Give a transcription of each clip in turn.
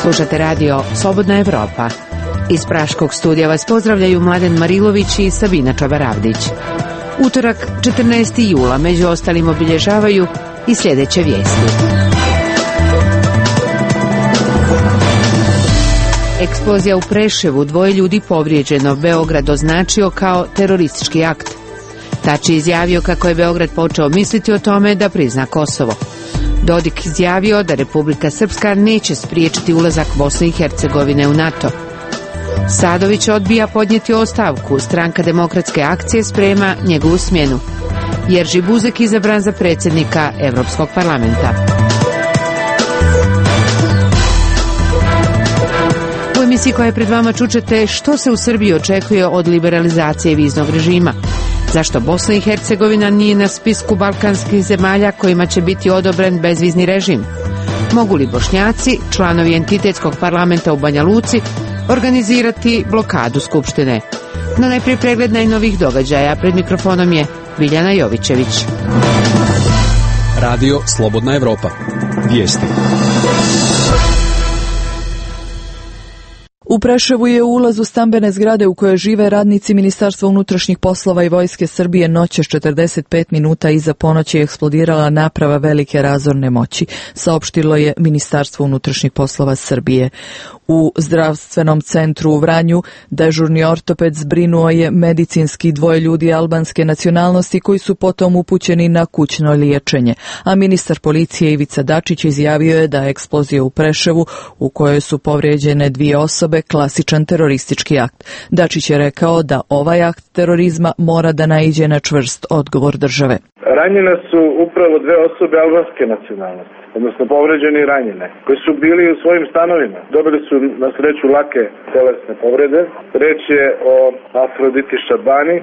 Slušate radio Slobodna Evropa. Iz Praškog studija vas pozdravljaju Mladen Marilović i Sabina Čabaravdić. Utorak, 14. jula, među ostalim obilježavaju i sljedeće vijesti. Eksplozija u Preševu, 2 ljudi povrijeđeno, Beograd označio kao teroristički akt. Tači izjavio kako je Beograd počeo misliti o tome da prizna Kosovo. Dodik izjavio da Republika Srpska neće spriječiti ulazak Bosne i Hercegovine u NATO. Sadović odbija podnijeti ostavku, Stranka demokratske akcije sprema njegovu smjenu. Jerži Buzek izabran za predsjednika Europskog parlamenta. U emisiji koja je pred vama čućete što se u Srbiji očekuje od liberalizacije viznog režima. Zašto Bosna i Hercegovina nije na spisku balkanskih zemalja kojima će biti odobren bezvizni režim? Mogu li Bošnjaci, članovi entitetskog parlamenta u Banja Luci, organizirati blokadu Skupštine? No najprije pregled najnovih događaja. Pred mikrofonom je Biljana Jovićević. Radio Slobodna Evropa. Vijesti. U Preševu je u ulazu stambene zgrade u kojoj žive radnici Ministarstva unutrašnjih poslova i Vojske Srbije noćas 45 minuta iza ponoći eksplodirala naprava velike razorne moći, saopštilo je Ministarstvo unutrašnjih poslova Srbije. U zdravstvenom centru u Vranju dežurni ortoped zbrinuo je medicinski 2 ljudi albanske nacionalnosti koji su potom upućeni na kućno liječenje, a ministar policije Ivica Dačić izjavio je da je eksplozija u Preševu, u kojoj su povrijeđene 2 osobe, klasičan teroristički akt. Dačić je rekao da ovaj akt terorizma mora da naiđe na čvrst odgovor države. Ranjene su upravo 2 osobe albanske nacionalnosti, odnosno povređeni i ranjene, koji su bili u svojim stanovima. Dobili su na sreću lake telesne povrede. Reč je o Afroditi Šabani,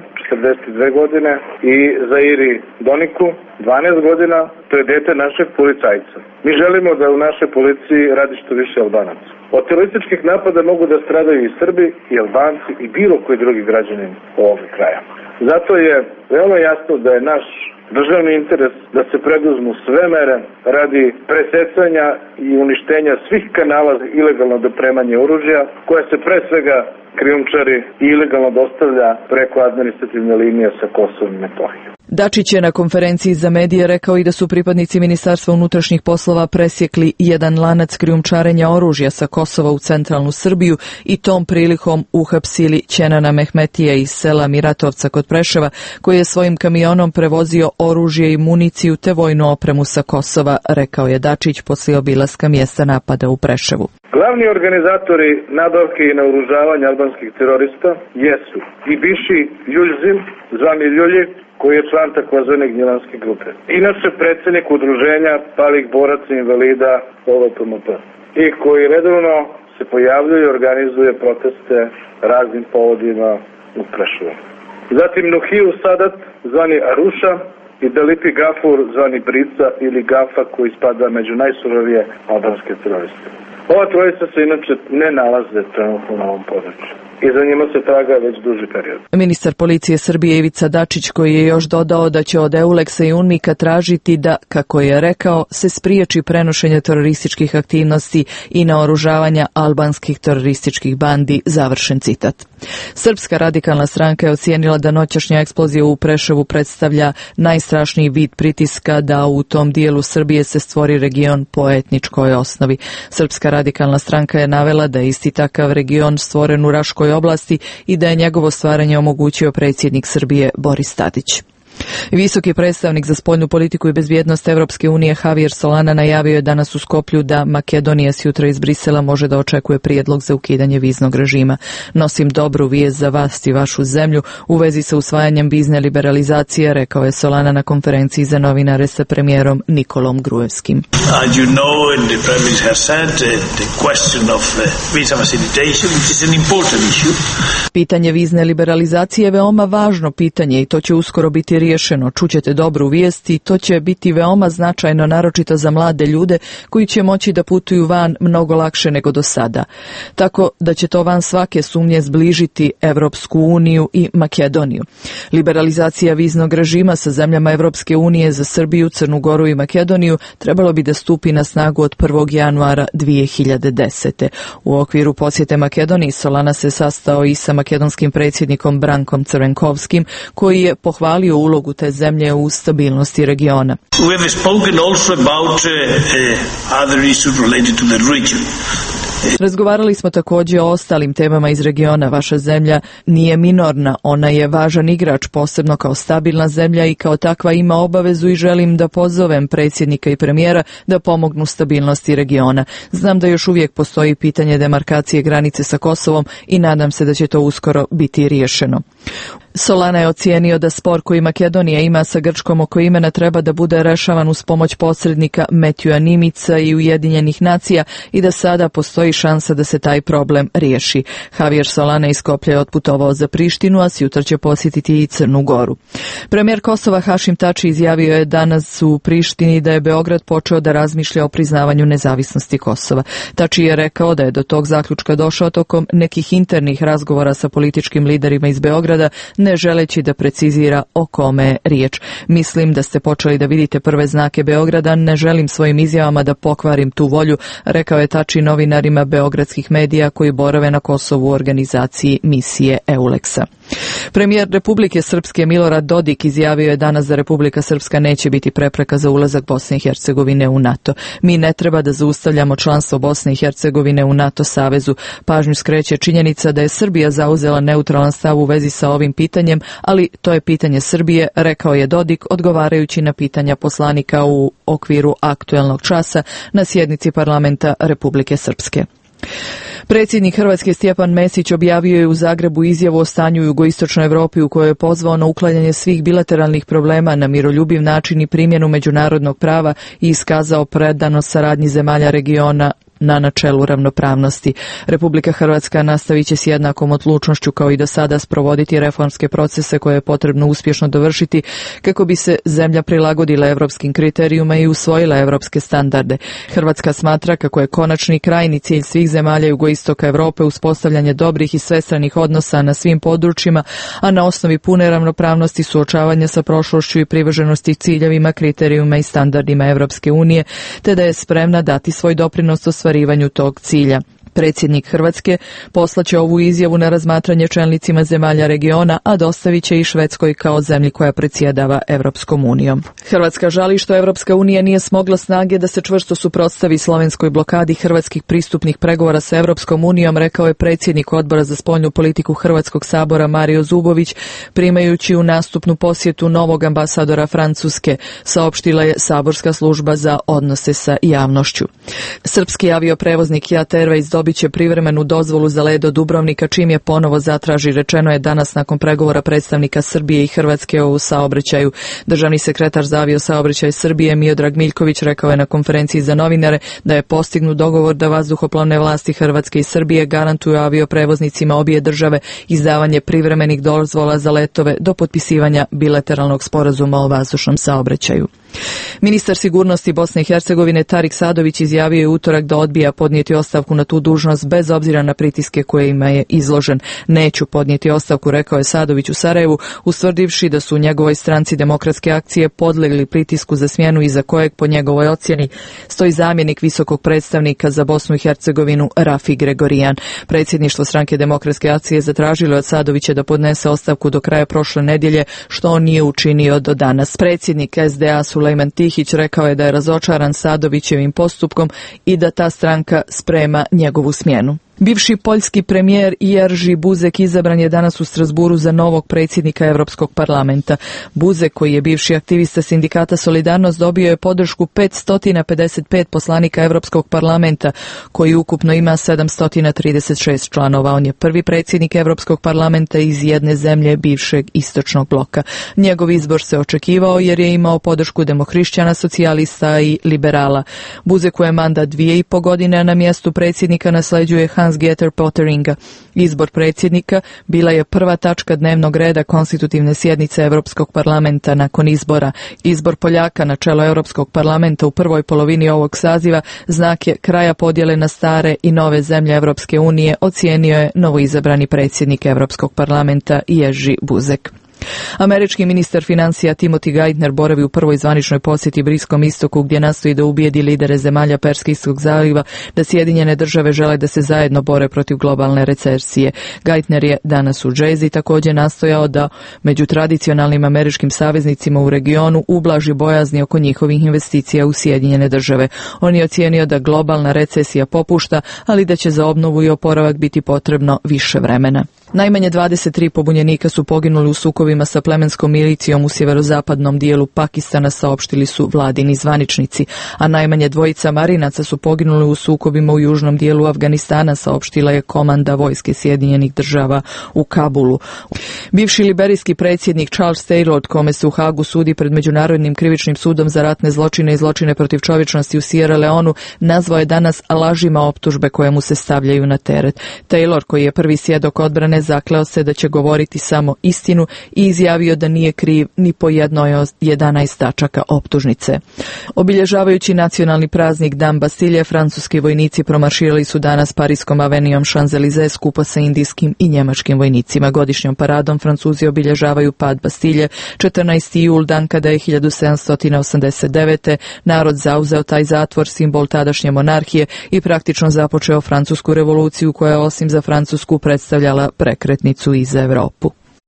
42 godine, i Zairi Doniku, 12 godina. To je dete našeg policajca. Mi želimo da u našoj policiji radi što više Albanaca. Od terorističkih napada mogu da stradaju i Srbi, i Albanci, i bilo koji drugi građanin ovog kraja. Zato je veoma jasno da je naš državni interes da se preduzmu sve mere radi presecanja i uništenja svih kanala za ilegalno dopremanje oružja, koje se pre svega krijumčari i ilegalno dostavlja preko administrativne linije sa Kosovom i Metohijom. Dačić je na konferenciji za medije rekao i da su pripadnici Ministarstva unutrašnjih poslova presjekli jedan lanac krijumčarenja oružja sa Kosova u centralnu Srbiju i tom prilikom uhapsili Ćenana Mehmetija iz sela Miratovca kod Preševa, koji je svojim kamionom prevozio oružje i municiju te vojnu opremu sa Kosova, rekao je Dačić poslije obilaska mjesta napada u Preševu. Glavni organizatori nabavke i naoružavanja albanskih terorista jesu i bivši Ljuljzim, zvani Ljulji, koji je član takozvane Gnjilanske grupe. Inače predsjednik udruženja palih boraca i invalida OVPMP i koji redovno se pojavljuje i organizuje proteste raznim povodima u Preševu. Zatim Nuhiju Sadat, zvani Aruša, i Delipi Gafur, zvani Brica ili Gafa, koji spada među najsurovije albanske teroriste. Ova trojica se inače ne nalaze trenutno na ovom području i za njima se traga već duži period. Ministar policije Srbije Ivica Dačić, koji je još dodao da će od Euleksa i UNMIK-a tražiti da, kako je rekao, se spriječi prenošenje terorističkih aktivnosti i naoružavanja albanskih terorističkih bandi, završen citat. Srpska radikalna stranka je ocijenila da noćašnja eksplozija u Preševu predstavlja najstrašniji vid pritiska da u tom dijelu Srbije se stvori region po etničkoj osnovi. Srpska radikalna stranka je navela da je isti takav region stvoren u Raškoj oblasti i da je njegovo stvaranje omogućio predsjednik Srbije Boris Tadić. Visoki predstavnik za spoljnu politiku i bezbjednost Evropske unije Javier Solana najavio je danas u Skoplju da Makedonija sjutra iz Brisela može da očekuje prijedlog za ukidanje viznog režima. Nosim dobru vijest za vas i vašu zemlju u vezi sa usvajanjem vizne liberalizacije, rekao je Solana na konferenciji za novinare sa premijerom Nikolom Gruevskim. And you know, and the Prime Minister has said, the question of visa facilitation, which is an important issue. Pitanje vizne liberalizacije je veoma važno pitanje i to će uskoro biti riješeno riješeno. Čućete dobru vijest i to će biti veoma značajno, naročito za mlade ljude koji će moći da putuju van mnogo lakše nego do sada. Tako da će to van svake sumnje zbližiti Evropsku uniju i Makedoniju. Liberalizacija viznog režima sa zemljama Evropske unije za Srbiju, Crnu Goru i Makedoniju trebalo bi da stupi na snagu od 1. januara 2010. U okviru posjete Makedoniji Solana se sastao i sa makedonskim predsjednikom Brankom Crvenkovskim, koji je pohvalio ulogu te zemlje u stabilnosti regiona. We have spoken also about other issues related to the region. Razgovarali smo također o ostalim temama iz regiona. Vaša zemlja nije minorna, ona je važan igrač, posebno kao stabilna zemlja i kao takva ima obavezu i želim da pozovem predsjednika i premijera da pomognu stabilnosti regiona. Znam da još uvijek postoji pitanje demarkacije granice sa Kosovom i nadam se da će to uskoro biti riješeno. Solana je ocijenio da spor koji Makedonija ima sa Grčkom oko imena treba da bude rešavan uz pomoć posrednika Metjuja Nimica i Ujedinjenih nacija i da sada postoji šansa da se taj problem riješi. Javier Solana iz Skoplja je otputovao za Prištinu, a sjutra će posjetiti i Crnu Goru. Premijer Kosova Hašim Tači izjavio je danas u Prištini da je Beograd počeo da razmišlja o priznavanju nezavisnosti Kosova. Tači je rekao da je do tog zaključka došao tokom nekih internih razgovora sa političkim liderima iz Beograda, ne želeći da precizira o kome je riječ. Mislim da ste počeli da vidite prve znake Beograda, ne želim svojim izjavama da pokvarim tu volju, rekao je Tači novinarima beogradskih medija koji borave na Kosovu u organizaciji misije EULEX-a. Premijer Republike Srpske Milorad Dodik izjavio je danas da Republika Srpska neće biti prepreka za ulazak Bosne i Hercegovine u NATO. Mi ne treba da zaustavljamo članstvo Bosne i Hercegovine u NATO savezu. Pažnju skreće činjenica da je Srbija zauzela neutralan stav u vezi sa ovim pitanjem, ali to je pitanje Srbije, rekao je Dodik odgovarajući na pitanja poslanika u okviru aktuelnog časa na sjednici parlamenta Republike Srpske. Predsjednik Hrvatske Stjepan Mesić objavio je u Zagrebu izjavu o stanju u jugoistočnoj Europi u kojoj je pozvao na uklanjanje svih bilateralnih problema na miroljubiv način i primjenu međunarodnog prava i iskazao predanost saradnji zemalja regiona na načelu ravnopravnosti. Republika Hrvatska nastavit će s jednakom odlučnošću kao i do sada sprovoditi reformske procese koje je potrebno uspješno dovršiti kako bi se zemlja prilagodila evropskim kriterijuma i usvojila evropske standarde. Hrvatska smatra kako je konačni krajni cilj svih zemalja jugoistoka Europe uspostavljanje dobrih i svestranih odnosa na svim područjima, a na osnovi pune ravnopravnosti suočavanja sa prošlošću i privrženosti ciljevima, kriterijuma i standardima Evropske unije, te da je spremna dati svoj doprinos ostvarivanju tog cilja. Predsjednik Hrvatske poslaće ovu izjavu na razmatranje čelnicima zemalja regiona, a dostavit će i Švedskoj kao zemlji koja predsjedava Evropskom unijom. Hrvatska žali što Evropska unija nije smogla snage da se čvrsto suprotstavi slovenskoj blokadi hrvatskih pristupnih pregovora sa Evropskom unijom, rekao je predsjednik Odbora za spoljnu politiku Hrvatskog sabora Mario Zubović, primajući u nastupnu posjetu novog ambasadora Francuske, saopštila je saborska služba za odnose sa javnošću. Srpski avioprevoznik JAT Airways dobit će privremenu dozvolu za let do Dubrovnika čim je ponovo zatraži, rečeno je danas nakon pregovora predstavnika Srbije i Hrvatske o saobraćaju. Državni sekretar za aviosaobraćaj Srbije Miodrag Miljković rekao je na konferenciji za novinare da je postignut dogovor da vazduhoplovne vlasti Hrvatske i Srbije garantuju avioprevoznicima obje države izdavanje privremenih dozvola za letove do potpisivanja bilateralnog sporazuma o vazdušnom saobraćaju. Ministar sigurnosti Bosne i Hercegovine Tarik Sadović izjavio je utorak da odbija podnijeti ostavku na tu dužnost bez obzira na pritiske kojima je izložen. Neću podnijeti ostavku, rekao je Sadović u Sarajevu, ustvrdivši da su u njegovoj stranci Demokratske akcije podlegli pritisku za smjenu iza kojeg po njegovoj ocjeni stoji zamjenik visokog predstavnika za Bosnu i Hercegovinu Rafi Gregorijan. Predsjedništvo stranke Demokratske akcije zatražilo od Sadovića da podnese ostavku do kraja prošle nedjelje, što on nije učinio do danas. Predsjednik SDA Sulejman Tihić rekao je da je razočaran Sadovićevim postupkom i da ta stranka sprema njegovu smjenu. Bivši poljski premijer Jerzy Buzek izabran je danas u Strasburu za novog predsjednika Europskog parlamenta. Buzek, koji je bivši aktivista sindikata Solidarnost, dobio je podršku 555 poslanika Europskog parlamenta, koji ukupno ima 736 članova. On je prvi predsjednik Europskog parlamenta iz jedne zemlje bivšeg istočnog bloka. Njegov izbor se očekivao jer je imao podršku demohrišćana, socijalista i liberala. Buzeku je mandat 2,5 godine, a na mjestu predsjednika nasleđuje Hans Hans-Geter Potteringa. Izbor predsjednika bila je prva tačka dnevnog reda konstitutivne sjednice Europskog parlamenta nakon izbora. Izbor Poljaka na čelo Europskog parlamenta u prvoj polovini ovog saziva znak je kraja podjele na stare i nove zemlje Europske unije, ocijenio je novoizabrani predsjednik Europskog parlamenta Jerzy Buzek. Američki ministar financija Timothy Geithner boravi u prvoj zvaničnoj posjeti Bliskom istoku gdje nastoji da ubijedi lidere zemalja Perskijskog zaliva da Sjedinjene države žele da se zajedno bore protiv globalne recesije. Geithner je danas u Džezi također nastojao da među tradicionalnim američkim saveznicima u regionu ublaži bojazni oko njihovih investicija u Sjedinjene države. On je ocijenio da globalna recesija popušta, ali da će za obnovu i oporavak biti potrebno više vremena. Najmanje 23 pobunjenika su poginuli u sukobima sa plemenskom milicijom u sjeverozapadnom dijelu Pakistana, saopštili su vladini zvaničnici, a najmanje 2 marinaca su poginuli u sukobima u južnom dijelu Afganistana, saopštila je komanda vojske Sjedinjenih država u Kabulu. Bivši liberijski predsjednik Charles Taylor, kome se u Hagu sudi pred Međunarodnim krivičnim sudom za ratne zločine i zločine protiv čovječnosti u Sierra Leonu, nazvao je danas lažima optužbe koje mu se stavljaju na teret. Taylor, koji je prvi svjedok odbrane, zakleo se da će govoriti samo istinu i izjavio da nije kriv ni po jednoj od 11 tačaka optužnice. Obilježavajući nacionalni praznik Dan Bastilje, francuski vojnici promarširali su danas Parijskom avenijom Champs-Élysées skupa sa indijskim i njemačkim vojnicima. Godišnjom paradom Francuzi obilježavaju pad Bastilje, 14. jul, dan kada je 1789. narod zauzeo taj zatvor, simbol tadašnje monarhije, i praktično započeo francusku revoluciju koja je osim za Francusku predstavljala prekretnicu i za Europu.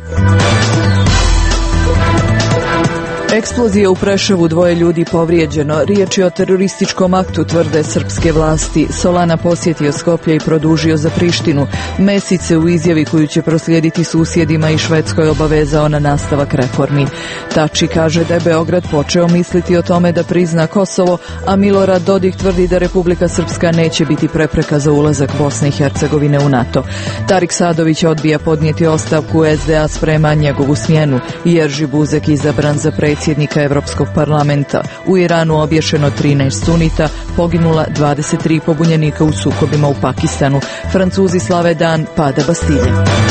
Eksplozija u Preševu, 2 ljudi povrijeđeno. Riječ je o terorističkom aktu, tvrde srpske vlasti. Solana posjetio Skoplje i produžio za Prištinu. Mesić se u izjavi koju će proslijediti susjedima i Švedskoj obavezao na nastavak reformi. Tači kaže da je Beograd počeo misliti o tome da prizna Kosovo, a Milorad Dodik tvrdi da Republika Srpska neće biti prepreka za ulazak Bosne i Hercegovine u NATO. Tarik Sadović odbija podnijeti ostavku, SDA sprema njegovu smjenu. Jerzy Buzek izabran za predsjednika Europskog parlamenta. U Iranu obješeno 13 sunita, poginula 23 pobunjenika u sukobima u Pakistanu. Francuzi slave dan pada Bastilje.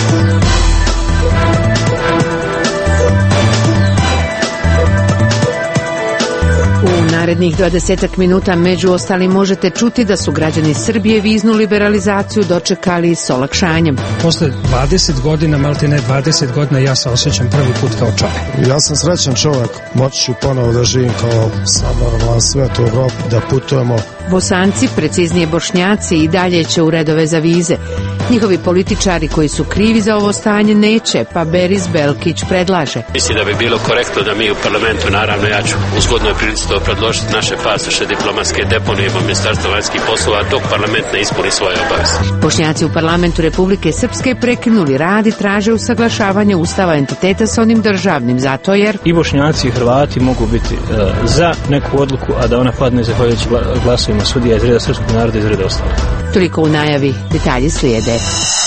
U narednih 20 minuta među ostalim možete čuti da su građani Srbije viznu liberalizaciju dočekali s olakšanjem. Posle 20 godina, maltene 20 godina, ja se osjećam prvi put kao čovjek. Ja sam srećan čovjek, moći ću ponovo da živim kao sad normalan svijet u Evropi, da putujemo. Bosanci, preciznije Bošnjaci, i dalje će u redove za vize. Njihovi političari koji su krivi za ovo stanje neće, pa Beris Belkić predlaže. Mislim da bi bilo korektno da mi u parlamentu, naravno ja ću u zgodnoj prilici to predložiti, naše pasoše diplomatske deponijemo Ministarstva vanjskih poslova dok parlament ne ispuni svoje obaveze. Bošnjaci u parlamentu Republike Srpske prekinuli rad i traže usaglašavanje ustava entiteta s onim državnim, zato jer i Bošnjaci i Hrvati mogu biti za neku odluku, a da ona padne zahvaljujući glasovima sudija iz reda srpskog naroda i iz reda ostalih. Toliko u najavi, detalji slijede.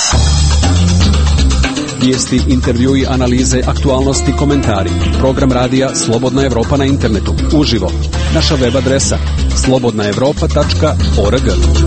Vijesti, intervjui, analize, aktualnosti, komentari. Program radija Slobodna Evropa na internetu. Uživo. Naša web adresa slobodnaevropa.org.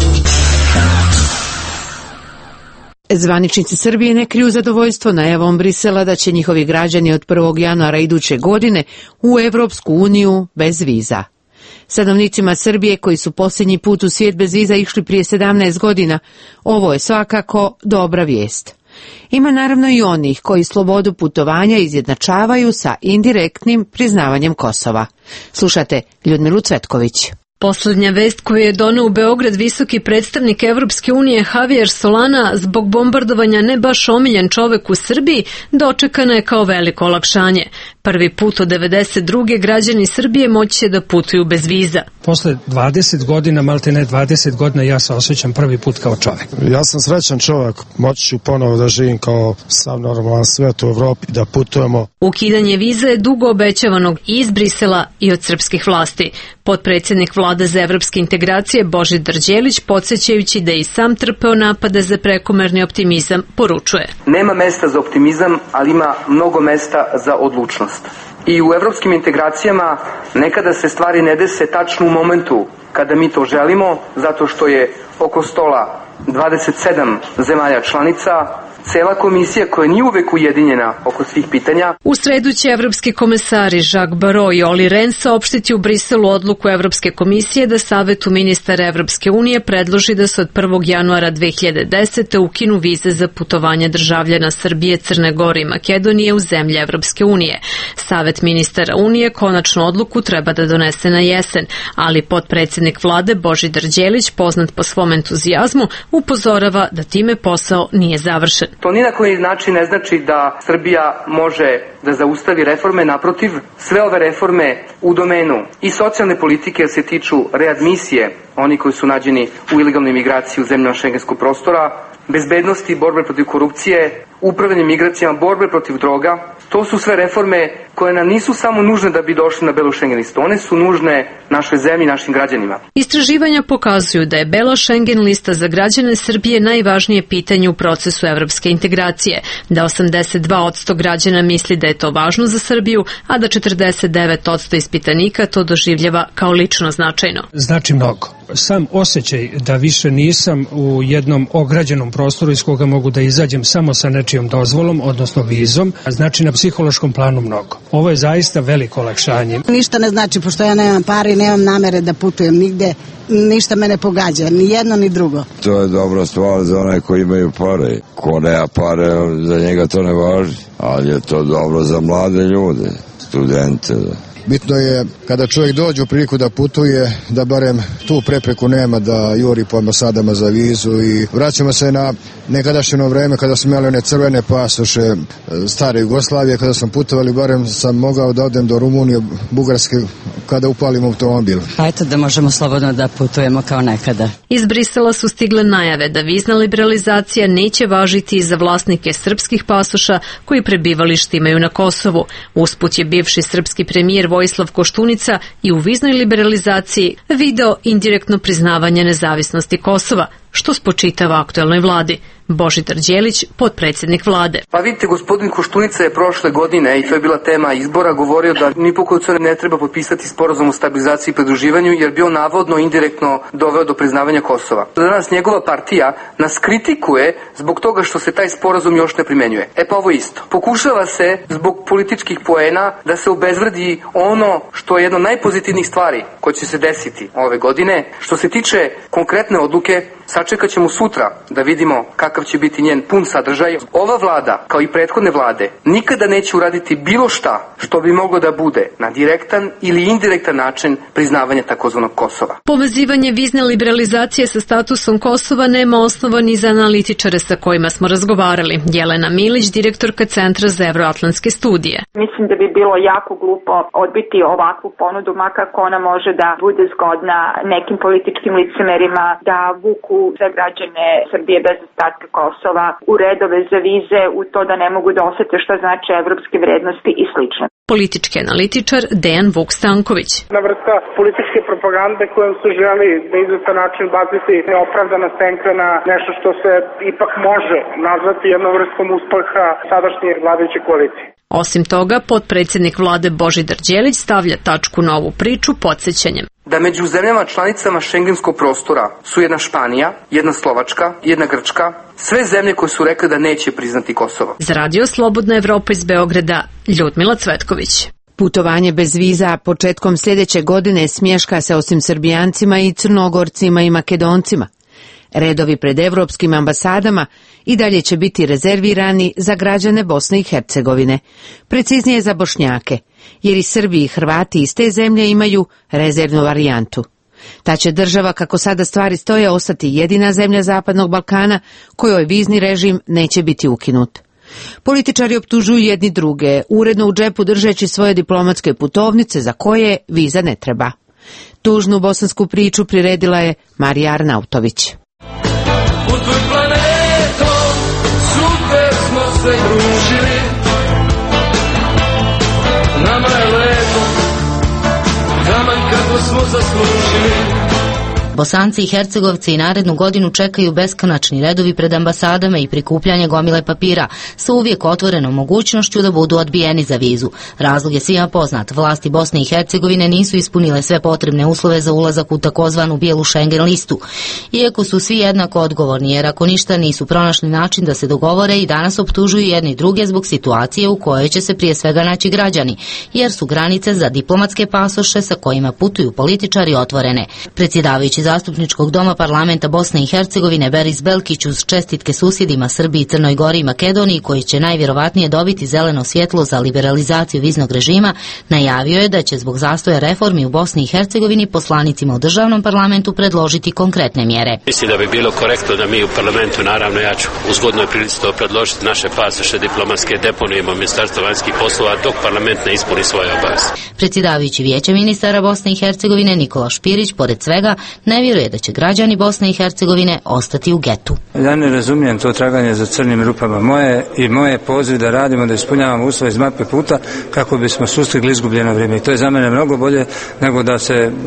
Zvaničnici Srbije ne kriju zadovoljstvo najavom Brisela da će njihovi građani od 1. januara iduće godine u Evropsku uniju bez viza. Stanovnicima Srbije koji su posljednji put u svijet bez viza išli prije 17 godina, ovo je svakako dobra vijest. Ima naravno i onih koji slobodu putovanja izjednačavaju sa indirektnim priznavanjem Kosova. Slušate Ljudmilu Cvetković. Posljednja vest koju je doneo u Beograd visoki predstavnik Evropske unije Javier Solana, zbog bombardovanja ne baš omiljen čovek u Srbiji, dočekana je kao veliko olakšanje. Prvi put od 92. građani Srbije moći će da putuju bez viza. Posle 20 godina, maltene 20 godina, ja se osjećam prvi put kao čovjek. Ja sam srećan čovjek, moći ću ponovo da živim kao sam normalan svijet u Evropi, da putujemo. Ukidanje viza je dugo obećavanog i iz Brisela i od srpskih vlasti. Potpredsjednik Vlade za evropske integracije Božidar Đelić, podsjećajući da je i sam trpeo napade za prekomerni optimizam, poručuje. Nema mesta za optimizam, ali ima mnogo mesta za odlučnost. I u evropskim integracijama nekada se stvari ne dese tačno u momentu kada mi to želimo, zato što je oko stola 27 zemalja članica, cela komisija koja nije uvek ujedinjena oko svih pitanja. U sredu će evropski komesari Jacques Barrot i Olli Rehn saopštiti u Briselu odluku Evropske komisije da Savetu ministara Evropske unije predloži da se od 1. januara 2010. ukinu vize za putovanje državljana Srbije, Crne Gore i Makedonije u zemlje Evropske unije. Savet ministara Unije konačnu odluku treba da donese na jesen, ali potpredsednik vlade Božidar Đelić, poznat po svom entuzijazmu, upozorava da time posao nije završen. To ni na koji način ne znači da Srbija može da zaustavi reforme, naprotiv, sve ove reforme u domenu i socijalne politike se tiču readmisije oni koji su nađeni u ilegalnoj migraciji u zemljama šengenskog prostora, bezbednosti, borbe protiv korupcije, upravljanje migracijama, borbe protiv droga. To su sve reforme koje nam nisu samo nužne da bi došli na belu Schengen listu, one su nužne našoj zemlji i našim građanima. Istraživanja pokazuju da je bela Schengen lista za građane Srbije najvažnije pitanje u procesu evropske integracije, da 82% građana misli da je to važno za Srbiju, a da 49% ispitanika to doživljava kao lično značajno. Znači mnogo. Sam osjećaj da više nisam u jednom ograđenom prostoru iz koga mogu da izađem samo sa nečijom dozvolom, odnosno vizom, znači na psihološkom planu mnogo. Ovo je zaista veliko olakšanje. Ništa ne znači, pošto ja nemam pare i nemam namere da putujem nigde, ništa me ne pogađa, ni jedno ni drugo. To je dobra stvar za one koji imaju pare. Ko nema pare, za njega to ne važi, ali je to dobro za mlade ljude, studente. Bitno je kada čovjek dođe u priliku da putuje, da barem tu prepreku nema da juri po ambasadama za vizu i vraćamo se na nekadašnje vreme kada smo imali one crvene pasoše stare Jugoslavije, kada smo putovali, barem sam mogao da odem do Rumunije, Bugarske kada upalim automobil. Eto da možemo slobodno da putujemo kao nekada. Iz Brisela su stigle najave da vizna liberalizacija neće važiti i za vlasnike srpskih pasoša koji prebivalište imaju na Kosovu. Usput je bivši srpski premijer Vojislav Koštunica i u viznoj liberalizaciji video indirektno priznavanje nezavisnosti Kosova, što spočitava aktuelnoj vladi. Božidar Đelić, potpredsjednik vlade. Pa vidite, gospodin Koštunica je prošle godine, i to je bila tema izbora, govorio da ni po koju cenu ne treba potpisati sporazum o stabilizaciji i pridruživanju, jer bi on navodno indirektno doveo do priznavanja Kosova. Danas njegova partija nas kritikuje zbog toga što se taj sporazum još ne primenjuje. E pa ovo isto. Pokušava se zbog političkih poena da se obezvredi ono što je jedna od najpozitivnijih stvari koje će se desiti ove godine. Što se tiče konkretne odluke, sačekat ćemo sutra da vidimo kakav će biti njen pun sadržaj. Ova vlada, kao i prethodne vlade, nikada neće uraditi bilo šta što bi moglo da bude na direktan ili indirektan način priznavanja takozvanog Kosova. Povezivanje vizne liberalizacije sa statusom Kosova nema osnova ni za analitičare sa kojima smo razgovarali. Jelena Milić, direktorka Centra za evroatlantske studije. Mislim da bi bilo jako glupo odbiti ovakvu ponudu, makako ona može da bude zgodna nekim političkim licemerima da vuku sve građane Srbije bez ostatka Kosova u redove za vize, u to da ne mogu da osete šta znači evropske vrednosti i slično. Politički analitičar Dejan Vuk-Stanković. Na vrsta političke propagande kojom se želi na izvestan način baciti neopravdana senka na nešto što se ipak može nazvati jednom vrstom uspeha sadašnje vladajuće koalicije. Osim toga, potpredsjednik vlade Božidar Đelić stavlja tačku na ovu priču podsjećanjem da među zemljama članicama šengenskog prostora su jedna Španija, jedna Slovačka, jedna Grčka, sve zemlje koje su rekle da neće priznati Kosovo. Za Radio Slobodna Evropa iz Beograda, Ljudmila Cvetković. Putovanje bez viza početkom sljedeće godine smješka se osim Srbijancima i Crnogorcima i Makedoncima. Redovi pred evropskim ambasadama i dalje će biti rezervirani za građane Bosne i Hercegovine, preciznije za Bošnjake, jer i Srbi i Hrvati iz te zemlje imaju rezervnu varijantu. Ta će država, kako sada stvari stoje, ostati jedina zemlja Zapadnog Balkana kojoj vizni režim neće biti ukinut. Političari optužuju jedni druge, uredno u džepu držeći svoje diplomatske putovnice za koje viza ne treba. Tužnu bosansku priču priredila je Marija Arnautović. Putuj planetom, super smo se družili, nama je leto, taman kako smo zaslužili. Bosanci i Hercegovci i narednu godinu čekaju beskonačni redovi pred ambasadama i prikupljanje gomile papira sa uvijek otvorenom mogućnošću da budu odbijeni za vizu. Razlog je svima poznat. Vlasti Bosne i Hercegovine nisu ispunile sve potrebne uslove za ulazak u takozvanu bijelu Schengen listu. Iako su svi jednako odgovorni, jer ako ništa nisu pronašli način da se dogovore i danas optužuju jedni druge zbog situacije u kojoj će se prije svega naći građani, jer su granice za diplomatske pasoše sa kojima putuju političari otvorene. Predsjedavajući Zastupničkog doma parlamenta Bosne i Hercegovine Beris Belkić uz čestitke susjedima Srbiji, Crnoj Gori i Makedoniji, koji će najvjerovatnije dobiti zeleno svjetlo za liberalizaciju viznog režima, najavio je da će zbog zastoja reformi u Bosni i Hercegovini poslanicima u državnom parlamentu predložiti konkretne mjere. Mislim da bi bilo korektno da mi u parlamentu, naravno ja ću u zgodnoj prilici to predložiti, naše pasoše diplomatske deponujemo Ministarstvo vanjskih poslova dok parlament ne ispuni svoje obaveze. Predsjedavajući Vijeća ministara Bosne i Hercegovine Nikola Špirić, pored svega, ne vjeruje da će građani Bosne i Hercegovine ostati u getu. Ja ne razumijem to traganje za crnim rupama. Moje poziv da radimo, da ispunjavamo uslove iz mape puta kako bismo sustigli izgubljeno vrijeme. I to je za mene mnogo bolje nego da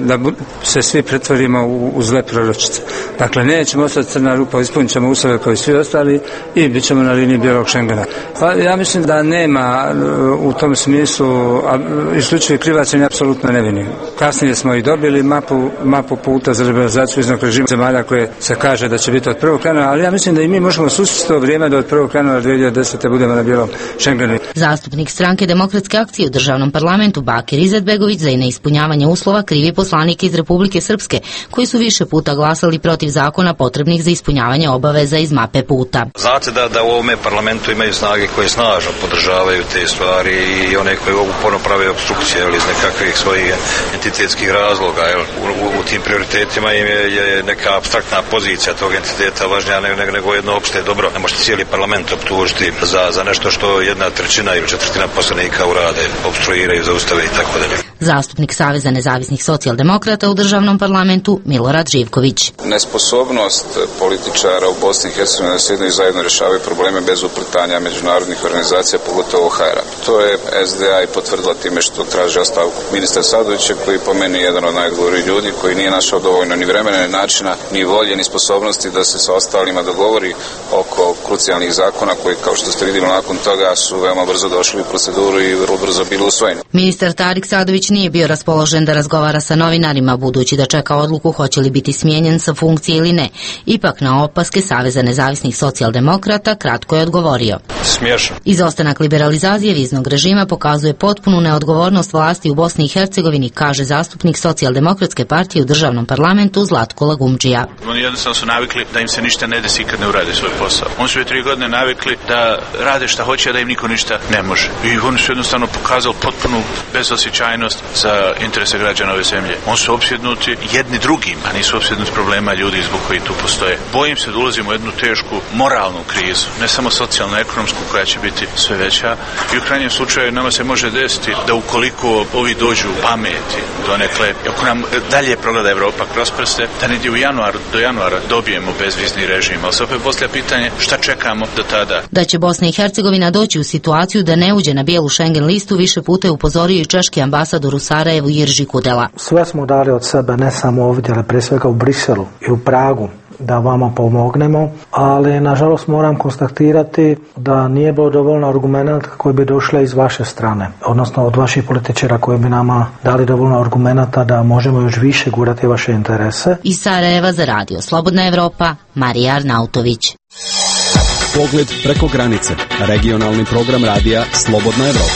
se svi pretvorimo u zle proročice. Dakle, nećemo ostati crna rupa, ispunit ćemo uslove koji svi ostali i bit ćemo na liniji bijelog Schengena. Pa ja mislim da nema u tom smislu isključivi krivac i apsolutno nevini. Kasnije smo i dobili mapu puta za liberalizaciju viznog režima zemalja koje se kaže da će biti od 1. januara, ali ja mislim da i mi možemo susretiti to vrijeme da od 1. januara 2010. budemo na bijelom Schengenu. Zastupnik stranke Demokratske akcije u državnom parlamentu Bakir Izetbegović za neispunjavanje uslova krivi poslanike iz Republike Srpske, koji su više puta glasali protiv zakona potrebnih za ispunjavanje obaveza iz mape puta. Znate da u ovome parlamentu imaju snage koje snažno podržavaju te stvari i one koje uporno prave obstrukcije iz nekakvih svojih entitetskih razloga. U tim prioritetima im je neka apstraktna pozicija tog entiteta važnija nego jedno opšte dobro. Ne možete cijeli parlament optužiti za nešto što 1/3 ili 1/4 poslanika urade, obstruiraju, zaustave i tako dalje. Zastupnik Saveza nezavisnih socijaldemokrata u državnom parlamentu Milorad Živković. Nesposobnost političara u Bosni i Hercegovini da sjednu i zajedno rješavaju probleme bez uplitanja međunarodnih organizacija, pogotovo OHR-a. To je SDA i potvrdila time što traži ostavku ministra Sadovića, koji po meni je jedan od najodgovornijih ljudi, koji nije našao dovoljno ni vremena, ni načina, ni volje, ni sposobnosti da se sa ostalima dogovori oko krucijalnih zakona koji, kao što ste vidjeli nakon toga, su veoma brzo došli u proceduru i vrlo brzo bili usvojeni. Ministar Tarik Sadović nije bio raspoložen da razgovara sa novinarima, budući da čeka odluku hoće li biti smijenjen sa funkcije ili ne. Ipak na opaske Saveza nezavisnih socijaldemokrata kratko je odgovorio. Smiješno. Izostanak liberalizacije viznog režima pokazuje potpunu neodgovornost vlasti u Bosni i Hercegovini, kaže zastupnik Socijaldemokratske partije u državnom parlamentu Zlatko Lagumdžija. Oni jednostavno su navikli da im se ništa ne desi kad ne urade svoj posao. Oni su 3 godine navikli da rade šta hoće, a da im niko ništa ne može. I oni su jednostavno pokazali potpunu bezosjećajnost za interese građana ove zemlje. Oni su opsjednuti jedni drugim, a nisu opsjednuti problema ljudi zbog koji tu postoje. Bojim se da ulazimo u jednu tešku moralnu krizu, ne samo socijalno-ekonomsku koja će biti sve veća. I u krajnjem slučaju nama se može desiti da ukoliko ovi dođu u pameti donekle, ako nam dalje progleda Evropa kroz prste, da negdje do januara dobijemo bezvizni režim. Ali se opet postavlja pitanje šta čekamo do tada. Da će Bosna i Hercegovina doći u situaciju da ne uđe na bijelu Schengen listu više puta je upozorio i češki ambasador u Sarajevu Jirži Kudela. Sve smo dali od sebe, ne samo ovdje, ali prije svega u Briselu i u Pragu, da vama pomognemo, ali nažalost moram konstatirati da nije bilo dovoljno argumenata koji bi došli iz vaše strane, odnosno od vaših političara koji bi nama dali dovoljno argumenata da možemo još više gurati vaše interese. Iz Sarajeva za radio Slobodna Evropa, Marija Arnautović. Pogled preko granice. Regionalni program radija Slobodna Evropa.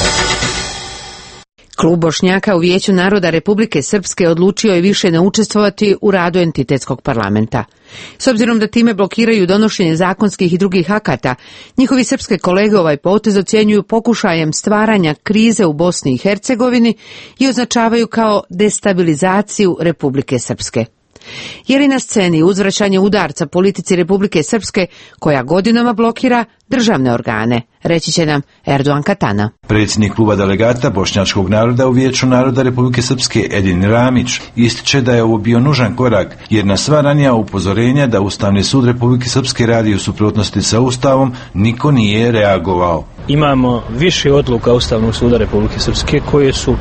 Klub Bošnjaka u Vijeću naroda Republike Srpske odlučio je više ne učestvovati u radu entitetskog parlamenta. S obzirom da time blokiraju donošenje zakonskih i drugih akata, njihovi srpske kolege ovaj potez ocjenjuju pokušajem stvaranja krize u Bosni i Hercegovini i označavaju kao destabilizaciju Republike Srpske. Je li na sceni uzvraćanje udarca politici Republike Srpske koja godinama blokira državne organe? Reći će nam Erdogan Katana. Predsjednik kluba delegata bošnjačkog naroda u Vijeću naroda Republike Srpske Edin Ramić ističe da je ovo bio nužan korak, jer na sva ranija upozorenja da Ustavni sud Republike Srpske radi u suprotnosti sa Ustavom niko nije reagovao. Imamo više odluka Ustavnog suda Republike Srpske koje su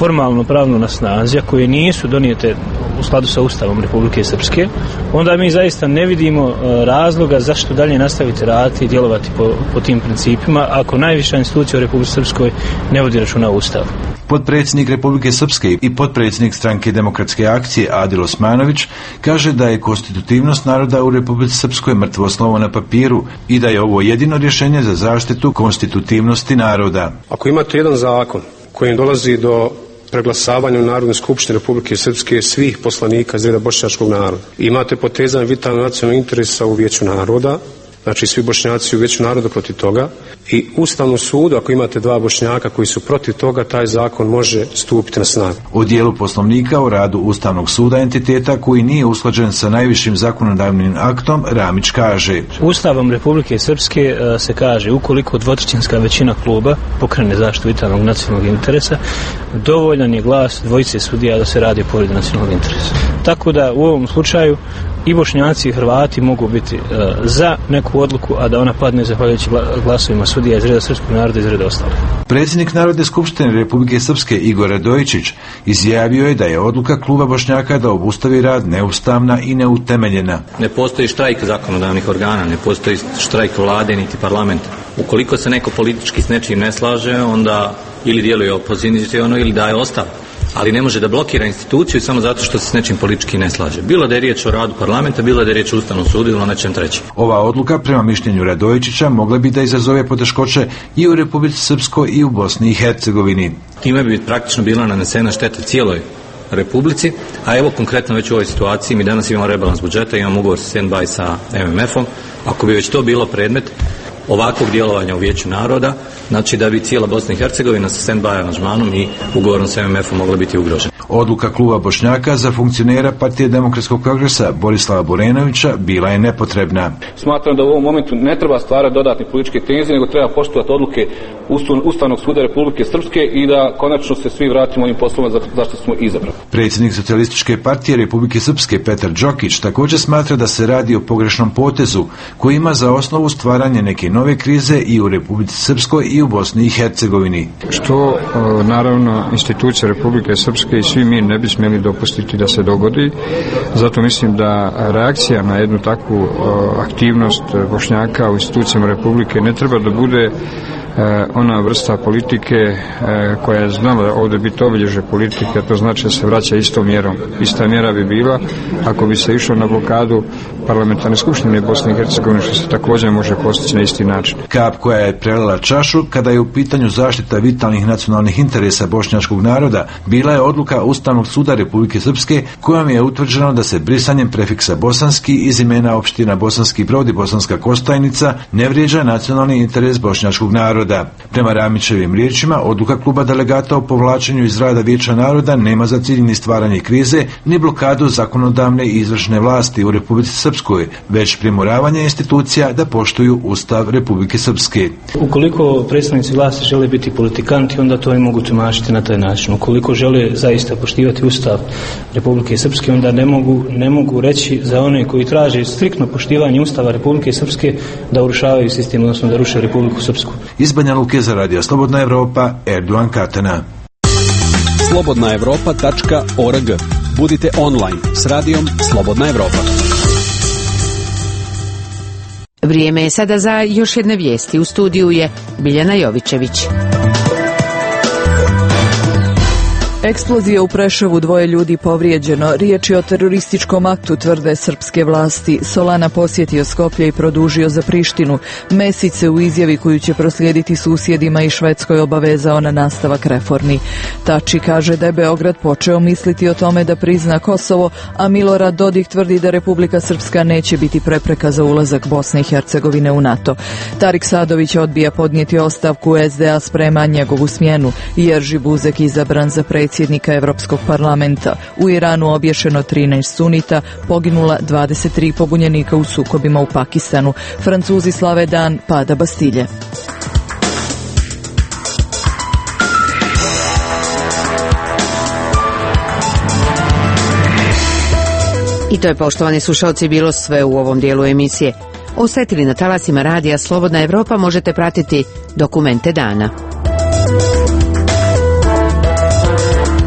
formalno pravno na snazi, a koje nisu donijete u skladu sa Ustavom Republike Srpske, onda mi zaista ne vidimo razloga zašto dalje nastaviti raditi i djelovati po tim principima ako najviša institucija u Republike Srpskoj ne vodi računa o Ustavu. Potpredsjednik Republike Srpske i potpredsjednik Stranke demokratske akcije Adil Osmanović kaže da je konstitutivnost naroda u Republici Srpskoj mrtvo slovo na papiru i da je ovo jedino rješenje za zaštitu konstitutivnosti naroda. Ako imate jedan zakon kojim dolazi do preglasavanja u Narodnoj skupštini Republike Srpske svih poslanika iz reda bošnjačkog naroda, imate potezanje vitalnog nacionalnog interesa u Vijeću naroda, znači svi Bošnjaci u Vijeću naroda protiv toga, i Ustavnom sudu, ako imate dva Bošnjaka koji su protiv toga, taj zakon može stupiti na snagu. U dijelu Poslovnika o radu Ustavnog suda entiteta koji nije usklađen sa najvišim zakonodavnim aktom, Ramić kaže: Ustavom Republike Srpske se kaže ukoliko dvotrećinska većina kluba pokrene zaštitu vitalnog nacionalnog interesa, dovoljan je glas dvojice sudija da se radi o povredi nacionalnog interesa. Tako da u ovom slučaju i Bošnjaci i Hrvati mogu biti za neku odluku, a da ona padne zahvaljujući glasovima sudija iz reda srpskog naroda i iz reda ostalih. Predsjednik Narodne skupštine Republike Srpske Igor Radojičić izjavio je da je odluka kluba Bošnjaka da obustavi rad neustavna i neutemeljena. Ne postoji štrajk zakonodavnih organa, ne postoji štrajk vlade niti parlamenta. Ukoliko se neko politički s nečim ne slaže, onda ili djeluje opoziciono ili daje ostavku. Ali ne može da blokira instituciju samo zato što se s nečim politički ne slaže. Bilo da je riječ o radu parlamenta, bilo da je riječ o Ustavnom sudu ili o nečem trećem. Ova odluka, prema mišljenju Radojičića, mogla bi da izazove poteškoće i u Republici Srpskoj i u Bosni i Hercegovini. Time bi praktično bila nanesena šteta cijeloj Republici, a evo konkretno već u ovoj situaciji mi danas imamo rebalans budžeta, imamo ugovor sa stand-by sa MMF-om. Ako bi već to bilo predmet ovakvog djelovanja u Vijeću naroda, znači da bi cijela Bosna i Hercegovina sa stand-by aranžmanom i ugovorom sa MMF-om mogla biti ugrožena. Odluka kluba Bošnjaka za funkcionera Partije demokratskog progresa Borislava Borenovića bila je nepotrebna. Smatram da u ovom momentu ne treba stvarati dodatne političke tenzije, nego treba poštovati odluke Ustavnog suda Republike Srpske i da konačno se svi vratimo ovim poslovima zašto smo izabrani. Predsjednik Socijalističke partije Republike Srpske Petar Đokić također smatra da se radi o pogrešnom potezu koji ima za osnovu stvaranje neke nove krize i u Republici Srpskoj i u Bosni i Hercegovini. Što naravno institucije Republike Srpske i svi mi ne bi smjeli dopustiti da se dogodi. Zato mislim da reakcija na jednu takvu aktivnost Bošnjaka u institucijama Republike ne treba da bude ona vrsta politike koja je znala ovdje biti obilježje politike, to znači da se vraća istom mjerom. Ista mjera bi bila ako bi se išlo na blokadu parlamentarne skupštine Bosne i Hercegovine, što se također može postići na isti način. Kap koja je prelila čašu kada je u pitanju zaštita vitalnih nacionalnih interesa bošnjačkog naroda bila je odluka Ustavnog suda Republike Srpske kojom je utvrđeno da se brisanjem prefiksa bosanski iz imena opština Bosanski Brod i Bosanska Kostajnica ne vrijeđa nacionalni interes bošnjačkog naroda. Prema Ramićevim riječima, odluka kluba delegata o povlačenju iz rada Vijeća naroda nema za cilj ni stvaranje krize, ni blokadu zakonodavne i izvršne vlasti u Republici Srpskoj, već primoravanje institucija da poštuju Ustav Republike Srpske. Ukoliko predstavnici vlasti žele biti politikanti, onda to i mogu tumačiti na taj način. Ukoliko žele zaista poštivati Ustav Republike Srpske, onda ne mogu reći za one koji traže striktno poštivanje Ustava Republike Srpske da urušavaju sistem, odnosno da ruše Republiku Srpsku. Iz Banja Luke za Radio Slobodna Evropa, Erdogan Katana. slobodnaevropa.org. Budite online s radijom Slobodna Evropa. Vrijeme je sada za još jedne vijesti. U studiju je Biljana Jovićević. Eksplozija u Preševu, 2 ljudi povrijeđeno. Riječ je o terorističkom aktu, tvrde srpske vlasti. Solana posjetio Skoplje i produžio za Prištinu. Mesić se u izjavi koju će proslijediti susjedima i Švedskoj obavezao na nastavak reformi. Tači kaže da je Beograd počeo misliti o tome da prizna Kosovo, a Milorad Dodik tvrdi da Republika Srpska neće biti prepreka za ulazak Bosne i Hercegovine u NATO. Tarik Sadović odbija podnijeti ostavku, SDA sprema njegovu smjenu. Jerži Buzek izabran za predsjednika Europskog parlamenta. U Iranu obješeno 13 sunita, poginula 23 pobunjenika u sukobima u Pakistanu. Francuzi slave dan pada Bastilje. I to je, poštovani slušalci, bilo sve u ovom dijelu emisije. Ostajte li na talasima radija Slobodna Evropa, možete pratiti dokumente dana.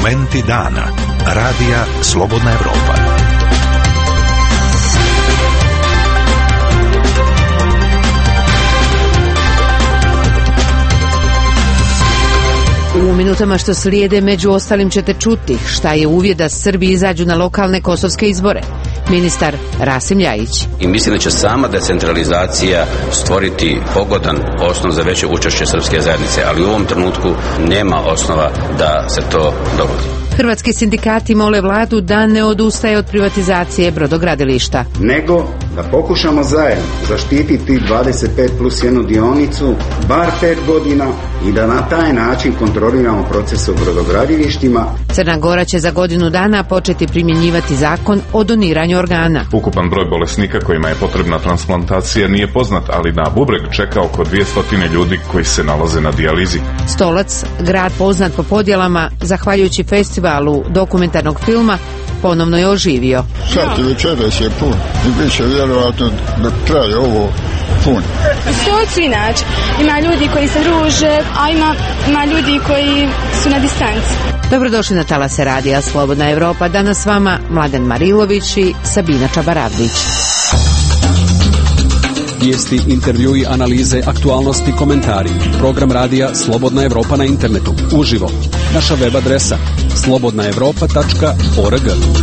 Momenti dana. Radija Slobodna Evropa. U minutama što slijede među ostalim ćete čuti šta je uvjet da Srbi izađu na lokalne kosovske izbore. Ministar Rasim Ljajić. I mislim da će sama decentralizacija stvoriti pogodan osnov za veće učešće srpske zajednice, ali u ovom trenutku nema osnova da se to dogodi. Hrvatski sindikati mole vladu da ne odustaje od privatizacije brodogradilišta. Nego da pokušamo zajedno zaštititi 25+1 dionicu, bar 5 godina i da na taj način kontroliramo procese u brodogradilištima. Crna Gora će za godinu dana početi primjenjivati zakon o doniranju organa. Ukupan broj bolesnika kojima je potrebna transplantacija nije poznat, ali na bubreg čeka oko 200 ljudi koji se nalaze na dijalizi. Stolac, grad poznat po podjelama, zahvaljujući festivalu dokumentarnog filma, ponovno je oživio. Sad i večeras je pun i bit će vjerojatno da traje ovo pun. Stolac su inače. Ima ljudi koji se druže, a ima ljudi koji su na distanci. Dobrodošli na talase radija Slobodna Evropa. Danas s vama Mladen Marilović i Sabina Čabaravdić. Vijesti, intervjui, analize, aktualnosti, komentari. Program radija Slobodna Evropa na internetu. Uživo. Naša web adresa slobodnaevropa.org.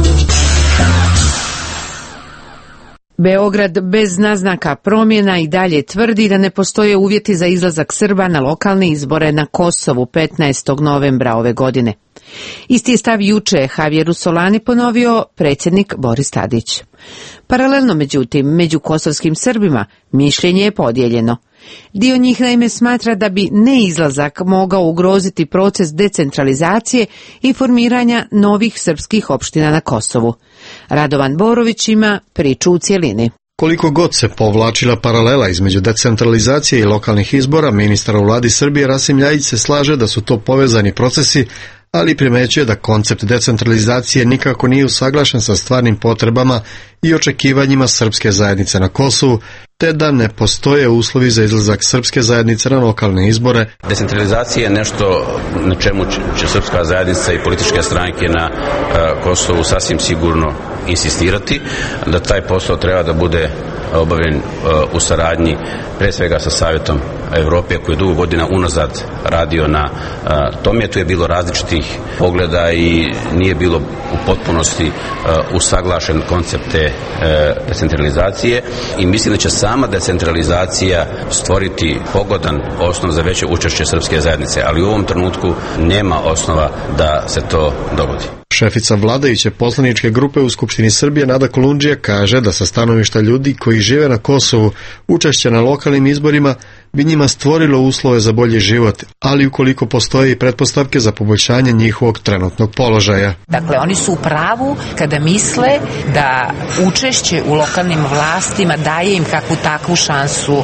Beograd bez naznaka promjena i dalje tvrdi da ne postoje uvjeti za izlazak Srba na lokalne izbore na Kosovu 15. novembra ove godine. Isti je stav juče Javieru Solani ponovio predsjednik Boris Tadić. Paralelno, međutim, među kosovskim Srbima mišljenje je podijeljeno. Dio njih naime smatra da bi neizlazak mogao ugroziti proces decentralizacije i formiranja novih srpskih opština na Kosovu. Radovan Borović ima priču u cjelini. Koliko god se povlačila paralela između decentralizacije i lokalnih izbora, ministar u vladi Srbije Rasim Ljajić se slaže da su to povezani procesi, ali primećuje da koncept decentralizacije nikako nije usaglašen sa stvarnim potrebama i očekivanjima srpske zajednice na Kosovu, te da ne postoje uslovi za izlazak srpske zajednice na lokalne izbore. Decentralizacija je nešto na čemu će srpska zajednica i političke stranke na Kosovu sasvim sigurno insistirati, da taj posao treba da bude obavljen u saradnji pre svega sa Savjetom Evrope koji je dugo godina unazad radio na tome. Tu je bilo različitih pogleda i nije bilo u potpunosti usaglašen koncept te decentralizacije i mislim da će sama decentralizacija stvoriti pogodan osnov za veće učešće srpske zajednice, ali u ovom trenutku nema osnova da se to dogodi. Šefica vladajuće poslaničke grupe u Skupštini Srbije Nada Kolundžija kaže da sa stanovišta ljudi koji žive na Kosovu učešće na lokalnim izborima bi njima stvorilo uslove za bolji život, ali ukoliko postoje i pretpostavke za poboljšanje njihovog trenutnog položaja. Dakle, oni su u pravu kada misle da učešće u lokalnim vlastima daje im kakvu takvu šansu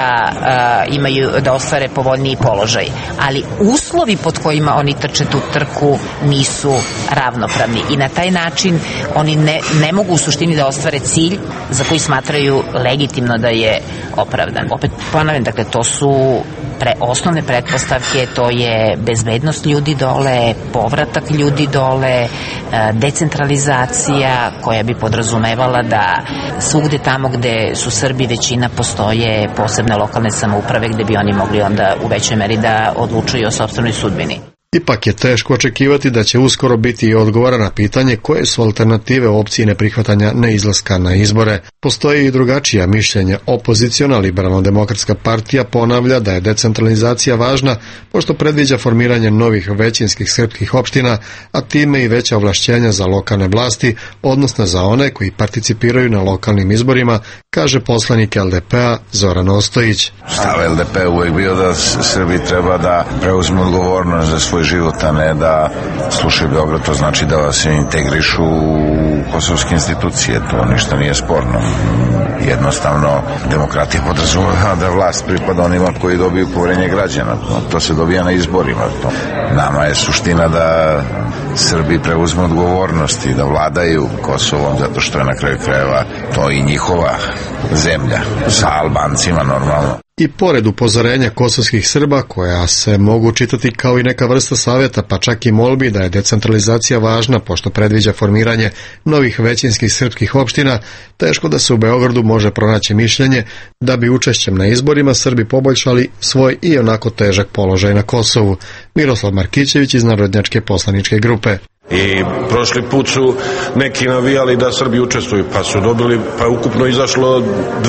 da ostvare povoljniji položaj. Ali uslovi pod kojima oni trče tu trku nisu ravnopravni i na taj način oni ne mogu u suštini da ostvare cilj za koji smatraju legitimno da je opravdan. Opet ponavljam, dakle, to su osnovne pretpostavke, to je bezbednost ljudi dole, povratak ljudi dole, decentralizacija koja bi podrazumevala da svugde tamo gde su Srbi većina postoje posebne lokalne samouprave gde bi oni mogli onda u većoj meri da odlučuju o sopstvenoj sudbini. Ipak je teško očekivati da će uskoro biti i odgovora na pitanje koje su alternative opcije neprihvatanja neizlaska na izbore. Postoji i drugačija mišljenja. Opoziciona Liberalno-demokratska partija ponavlja da je decentralizacija važna pošto predviđa formiranje novih većinskih srpskih opština, a time i veća ovlašćenja za lokalne vlasti, odnosno za one koji participiraju na lokalnim izborima, kaže poslanik LDP-a Zoran Ostojić. Stav LDP uvijek bio da Srbi treba da preuzmu odgovornost za svoj život, a ne da slušaju Beograd, to znači da se integrišu u kosovske institucije, to ništa nije sporno. Jednostavno, demokratija podrazumeva da vlast pripada onima koji dobiju poverenje građana, to se dobija na izborima. Nama je suština da Srbi preuzmu odgovornost i da vladaju Kosovom, zato što je na kraju krajeva to i njihova zemlja, sa Albancima normalno. I pored upozorenja kosovskih Srba, koja se mogu čitati kao i neka vrsta savjeta, pa čak i molbi da je decentralizacija važna, pošto predviđa formiranje novih većinskih srpskih opština, teško da se u Beogradu može pronaći mišljenje da bi učešćem na izborima Srbi poboljšali svoj i onako težak položaj na Kosovu. Miroslav Markićević iz Narodnjačke poslaničke grupe. I prošli put su neki navijali da Srbi učestvuju, pa su dobili, pa ukupno izašlo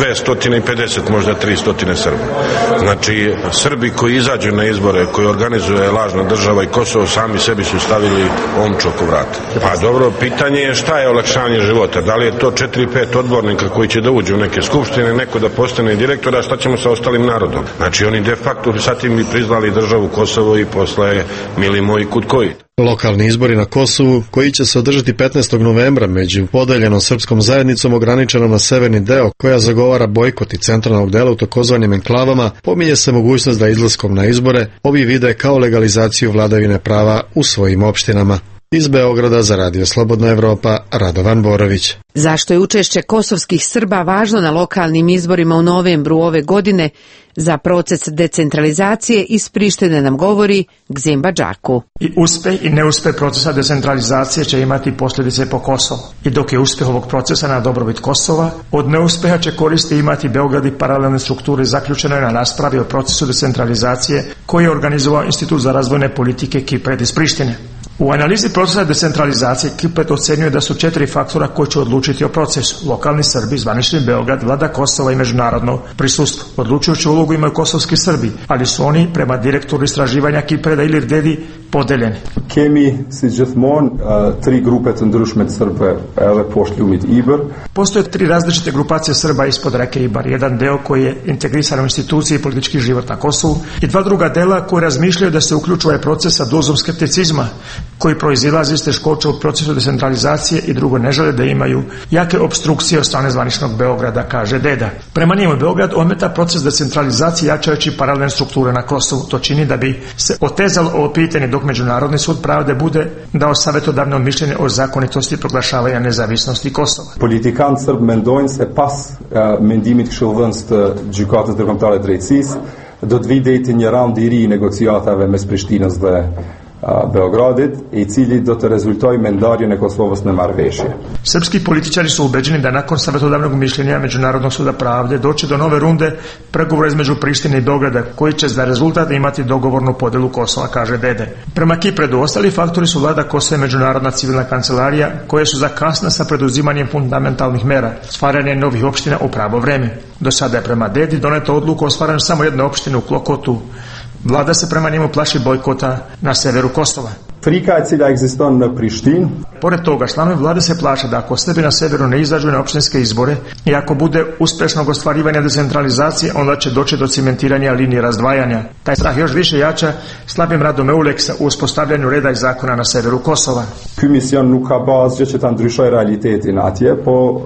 250, možda 300 Srba. Znači, Srbi koji izađu na izbore, koji organizuje lažna država i Kosovo, sami sebi su stavili omču oko vrata. Pa dobro, pitanje je šta je olakšanje života, da li je to 4-5 odbornika koji će da uđu u neke skupštine, neko da postane direktor, a šta ćemo sa ostalim narodom? Znači, oni de facto sad im bi priznali državu Kosovo i posle mili moji kud koji. Lokalni izbori na Kosovu, koji će se održati 15. novembra među podeljenom srpskom zajednicom ograničenom na severni deo, koja zagovara bojkot i centralnog dela u takozvanim enklavama, pominje se mogućnost da izlaskom na izbore ovi vide kao legalizaciju vladavine prava u svojim opštinama. Iz Beograda za Radio Slobodna Evropa, Radovan Borović. Zašto je učešće kosovskih Srba važno na lokalnim izborima u novembru ove godine? Za proces decentralizacije iz Prištine nam govori Gzimba Džaku. I uspeh i neuspeh procesa decentralizacije će imati posljedice po Kosovo. I dok je uspeh ovog procesa na dobrobit Kosova, od neuspeha će koristi imati Beograd i paralelne strukture zaključene na raspravi o procesu decentralizacije koji je organizovao Institut za razvojne politike Kipret iz Prištine. U analizi procesa decentralizacije Kipret ocenjuje da su 4 faktora koji će odlučiti o procesu. Lokalni Srbi, zvanični Beograd, vlada Kosova i međunarodno prisustvo. Odlučujuću ulogu imaju kosovski Srbi, ali su oni prema direktoru istraživanja Kipreda ili Dedi podeljeni. Kemi si gjithmonë 3 grupe të ndryshme të Srbëve edhe poshtë lumit Iber. Postoje 3 različite grupacije Srba ispod reke Ibar. Jedan deo koji je integrisan u institucije i politički život na Kosovu i 2 druga dela koji razmišljaju da se uključuje ovaj proces sa dozom skepticizma koji proizilazi iz teškoća u procesu decentralizacije i drugo ne žele da imaju jake opstrukcije od strane zvaničnog Beograda, kaže Deda. Prema njemu Beograd ometa proces decentralizacije jačajući paralelne strukture na Kosovu. To čini da bi se otezalo ovo pitanje dok Međunarodni sud pravde bude dao savjetodavno mišljenje o zakonitosti proglašavanja nezavisnosti Kosova. Politikantë Serb mendojnë se pas mendimit këshillvënës të gjykatës ndërkombëtare të drejtësisë do të vijë deri një raund i ri negociatave mes Prishtinës dhe Beogradit i cili do të rezultojë me ndarjen e Kosovës në marrëveshje. Srpski političari su ubeđeni da nakon savjetodavnog mišljenja Međunarodnog suda pravde doći do nove runde pregovora između Prištine i Beograda koji će za rezultat imati dogovornu podjelu Kosova, kaže Dede. Prema Kipredu ostali faktori su vlada Kosova i Međunarodna civilna kancelarija koje su zakasne sa preduzimanjem fundamentalnih mera, stvaranje novih opština u pravo vreme. Do sada je prema Dedi doneta odluka o stvaranju samo jedne opštine u Klokotu. Vlada se prema njemu plaši bojkota na severu Kosova. Frika e cila egziston në Prishtinë. Pored toga, članovi vlade se plaše da ako Srbi na severu ne izađu na opštinske izbore i ako bude uspešnog ostvarivanja decentralizacije, onda će doći do cimentiranja linije razdvajanja. Taj strah još više jača slabim radom EULEX-a u uspostavljanju reda i zakona na severu Kosova. Ky mision nuk ka bazë që ta ndryshojë realitetin atje, po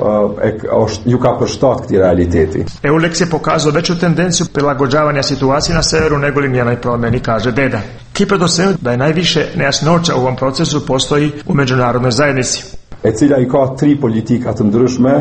ju ka përshtat këtij realiteti. EULEX je pokazao veću tendenciju prilagođavanja situacije na severu nego li njenoj promjeni, kaže Deda. Kipred ocenjuje da je najviše nejasnoća u ovom procesu postoji u međunarodnoj zajednici. E cila i ka 3 politika të ndryshme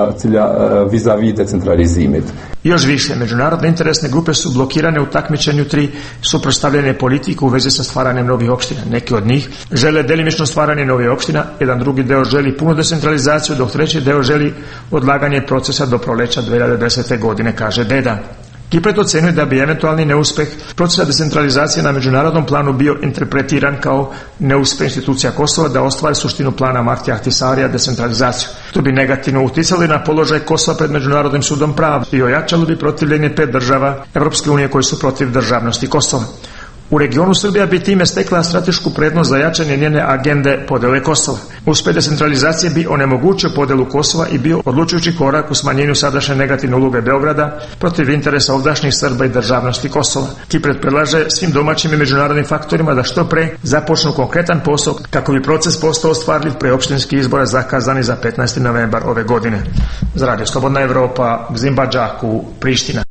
vis-a-vis decentralizimit. Još više, međunarodne interesne grupe su blokirane u takmičenju 3 suprotstavljene politike u vezi sa stvaranjem novih opština. Neki od njih žele delimično stvaranje novih opština, jedan drugi deo želi punu decentralizaciju, dok treći deo želi odlaganje procesa do proleća 2010. godine, kaže Deda. Kipret ocenjuje da bi eventualni neuspeh procesa decentralizacije na međunarodnom planu bio interpretiran kao neuspeh institucija Kosova da ostvari suštinu plana Martija Ahtisarija decentralizaciju. To bi negativno uticalo na položaj Kosova pred Međunarodnim sudom pravde i ojačalo bi protivljenje 5 država Evropske unije koji su protiv državnosti Kosova. U regionu Srbija bi time stekla stratešku prednost za jačanje njene agende podele Kosova. Uspeh decentralizacije bi onemogućio podelu Kosova i bio odlučujući korak u smanjenju sadašnje negativne uloge Beograda protiv interesa ovdašnjih Srba i državnosti Kosova. Kipret predlaže svim domaćim i međunarodnim faktorima da što pre započnu konkretan posao kako bi proces postao ostvarljiv pre opštinskih izbora zakazani za 15. novembar ove godine. Za Radio Slobodna Evropa, Gzimba Džaku, Priština.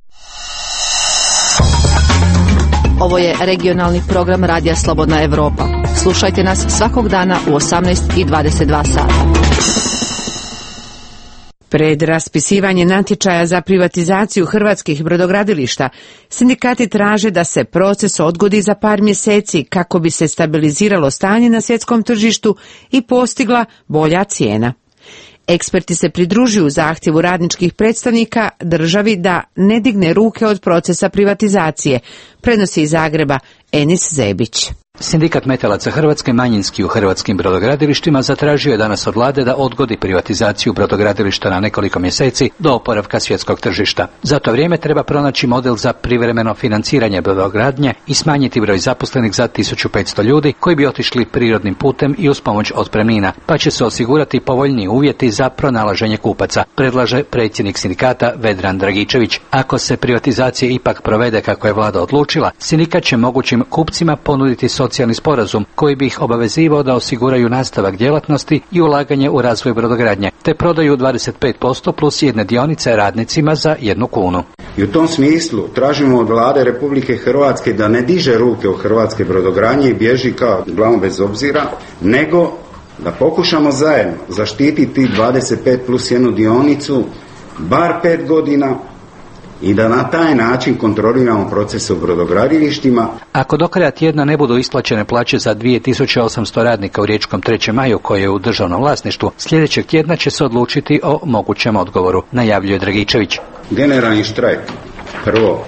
Ovo je regionalni program Radija Slobodna Evropa. Slušajte nas svakog dana u 18:22 sata. Pred raspisivanje natječaja za privatizaciju hrvatskih brodogradilišta, sindikati traže da se proces odgodi za par mjeseci kako bi se stabiliziralo stanje na svjetskom tržištu i postigla bolja cijena. Eksperti se pridružuju zahtjevu radničkih predstavnika državi da ne digne ruke od procesa privatizacije, prenosi iz Zagreba Enis Zebić. Sindikat metalaca Hrvatske, manjinski u hrvatskim brodogradilištima, zatražio je danas od vlade da odgodi privatizaciju brodogradilišta na nekoliko mjeseci do oporavka svjetskog tržišta. Za to vrijeme treba pronaći model za privremeno financiranje brodogradnje i smanjiti broj zaposlenih za 1500 ljudi koji bi otišli prirodnim putem i uz pomoć otpremnina, pa će se osigurati povoljniji uvjeti za pronalaženje kupaca, predlaže predsjednik sindikata Vedran Dragičević. Ako se privatizacija ipak provede kako je vlada odlučila, sindikat će mogućim kupcima ponuditi socijalni sporazum koji bi ih obavezivao da osiguraju nastavak djelatnosti i ulaganje u razvoj brodogradnje, te prodaju 25% plus jedne dionice radnicima za 1 kunu. I u tom smislu tražimo od vlade Republike Hrvatske da ne diže ruke od hrvatske brodogradnje i bježi kao glavom bez obzira, nego da pokušamo zajedno zaštititi 25 plus 1 dionicu bar 5 godina i da na taj način kontroliramo proces u brodogradilištima. Ako do kraja tjedna ne budu isplaćene plaće za 2800 radnika u Riječkom 3. maju koje je u državnom vlasništvu, sljedećeg tjedna će se odlučiti o mogućem odgovoru, najavljuje Dragičević. Generalni štrajk, prvo,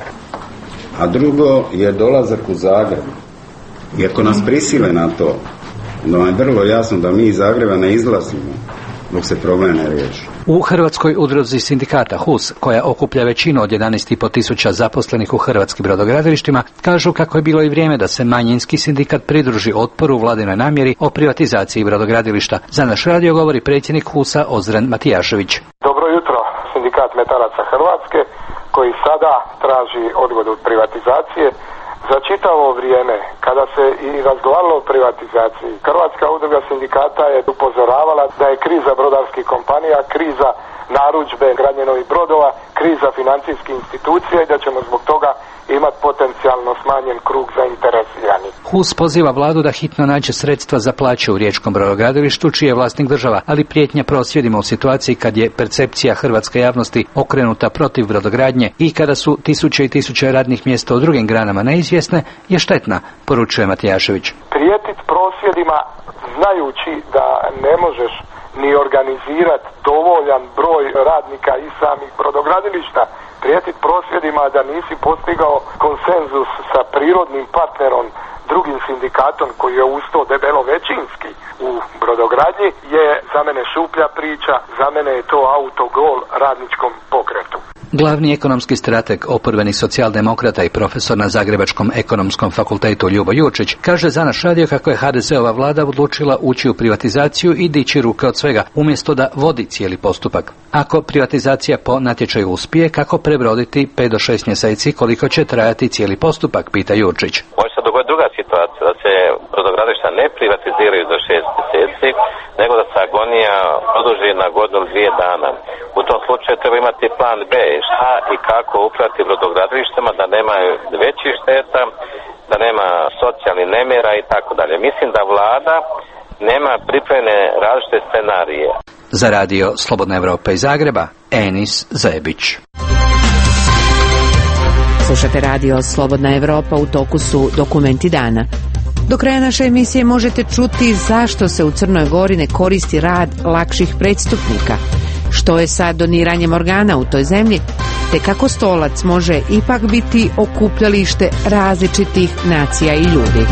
a drugo je dolazak u Zagreb. I ako nas prisile na to, onda je vrlo jasno da mi iz Zagreba ne izlazimo dok se problem ne riješi. U Hrvatskoj udruzi sindikata HUS, koja okuplja većinu od 11,5 tisuća zaposlenih u hrvatskim brodogradilištima, kažu kako je bilo i vrijeme da se manjinski sindikat pridruži otporu vladinoj namjeri o privatizaciji brodogradilišta. Za naš radio govori predsjednik HUS-a Ozren Matijašević. Dobro jutro, sindikat metalaca Hrvatske, koji sada traži odgodu privatizacije. Za čitavo vrijeme, kada se i razgovaralo o privatizaciji, Hrvatska udruga sindikata je upozoravala da je kriza brodarskih kompanija, kriza narudžbe gradnje novih brodova, kriza financijskih institucija i da ćemo zbog toga imati potencijalno smanjen krug zainteresiranih. HUS poziva vladu da hitno nađe sredstva za plaće u riječkom brodogradilištu, čiji je vlasnik država, ali prijetnja prosvjedima u situaciji kad je percepcija hrvatske javnosti okrenuta protiv brodogradnje i kada su tisuće i tisuće radnih mjesta u drugim granama neizvjesne, je štetna, poručuje Matijašević. Prijetiti prosvjedima znajući da ne možeš ni organizirati dovoljan broj radnika i samih brodogradilišta, prijetiti prosvjedima da nisi postigao konsenzus sa prirodnim partnerom, drugim sindikatom koji je uz to debelo većinski u brodogradnji, je za mene šuplja priča, za mene je to autogol radničkom pokretu. Glavni ekonomski strateg oporbenih socijaldemokrata i profesor na Zagrebačkom ekonomskom fakultetu Ljubo Jurčić kaže za naš radio kako je HDZ-ova vlada odlučila ući u privatizaciju i dići ruke od svega, umjesto da vodi cijeli postupak. Ako privatizacija po natječaju uspije, kako prebroditi 5 do 6 mjeseci, koliko će trajati cijeli postupak, pita Jurčić. Može se dogoditi druga situacija, da se brodogradilišta ne privatiziraju za 6 mjeseci, nego da se agonija produži na godinu 2 dana. U tom slučaju treba imati plan B, šta i kako upraviti brodogradilištima da nema većih šteta, da nema socijalnih nemira i tako dalje. Mislim da vlada nema pripremljene različite scenarije. Za radio Slobodna Evropa iz Zagreba, Enis Zebić. Slušate radio Slobodna Evropa, u toku su dokumenti dana. Do kraja naše emisije možete čuti zašto se u Crnoj Gori ne koristi rad lakših prestupnika, što je sa doniranjem organa u toj zemlji, te kako Stolac može ipak biti okupljalište različitih nacija i ljudi.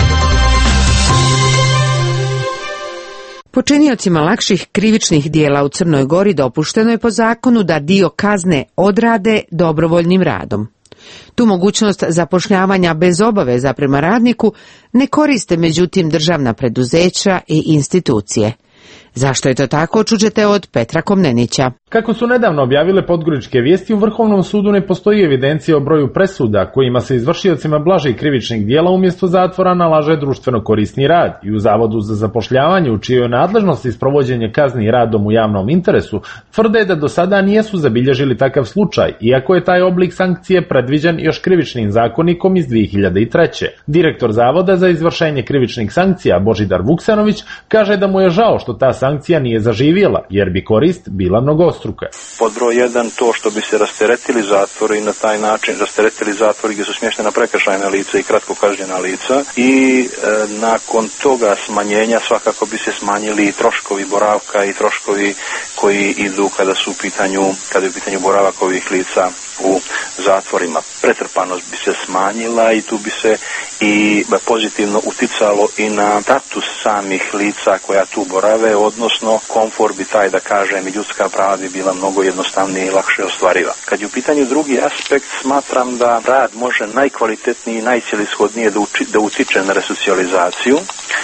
Počiniocima lakših krivičnih dijela u Crnoj Gori dopušteno je po zakonu da dio kazne odrade dobrovoljnim radom. Tu mogućnost zapošljavanja bez obaveza prema radniku ne koriste međutim državna preduzeća i institucije. Zašto je to tako, čućete od Petra Komnenića. Kako su nedavno objavile podgoričke vijesti, u Vrhovnom sudu ne postoji evidencija o broju presuda kojima se izvršiocima blažih krivičnih dijela umjesto zatvora nalaže društveno korisni rad i u Zavodu za zapošljavanje, u čijoj nadležnosti sprovođenje kazni radom u javnom interesu, tvrde da do sada nisu zabilježili takav slučaj, iako je taj oblik sankcije predviđen još krivičnim zakonikom iz 2003. Direktor Zavoda za izvršenje krivičnih sankcija Božidar Vuksanović kaže da mu je žao što ta sankcija nije zaživjela, jer bi korist bila mnogostruka. dvostruka. Pod broj 1 to što bi se rasteretili zatvori i na taj način rasteretili zatvori gdje su smještena prekršajna lica i kratko kažnjena lica i nakon toga smanjenja svakako bi se smanjili troškovi boravka i troškovi koji idu kada je u pitanju boravak ovih lica u zatvorima. Pretrpanost bi se smanjila i tu bi se i pozitivno uticalo i na status samih lica koja tu borave, odnosno komfor bi taj, da kažem, i ljudska prava bi bila mnogo jednostavnije i lakše ostvariva. Kad je u pitanju drugi aspekt, smatram da rad može najkvalitetniji i najcjelishodnije da utiče na resocijalizaciju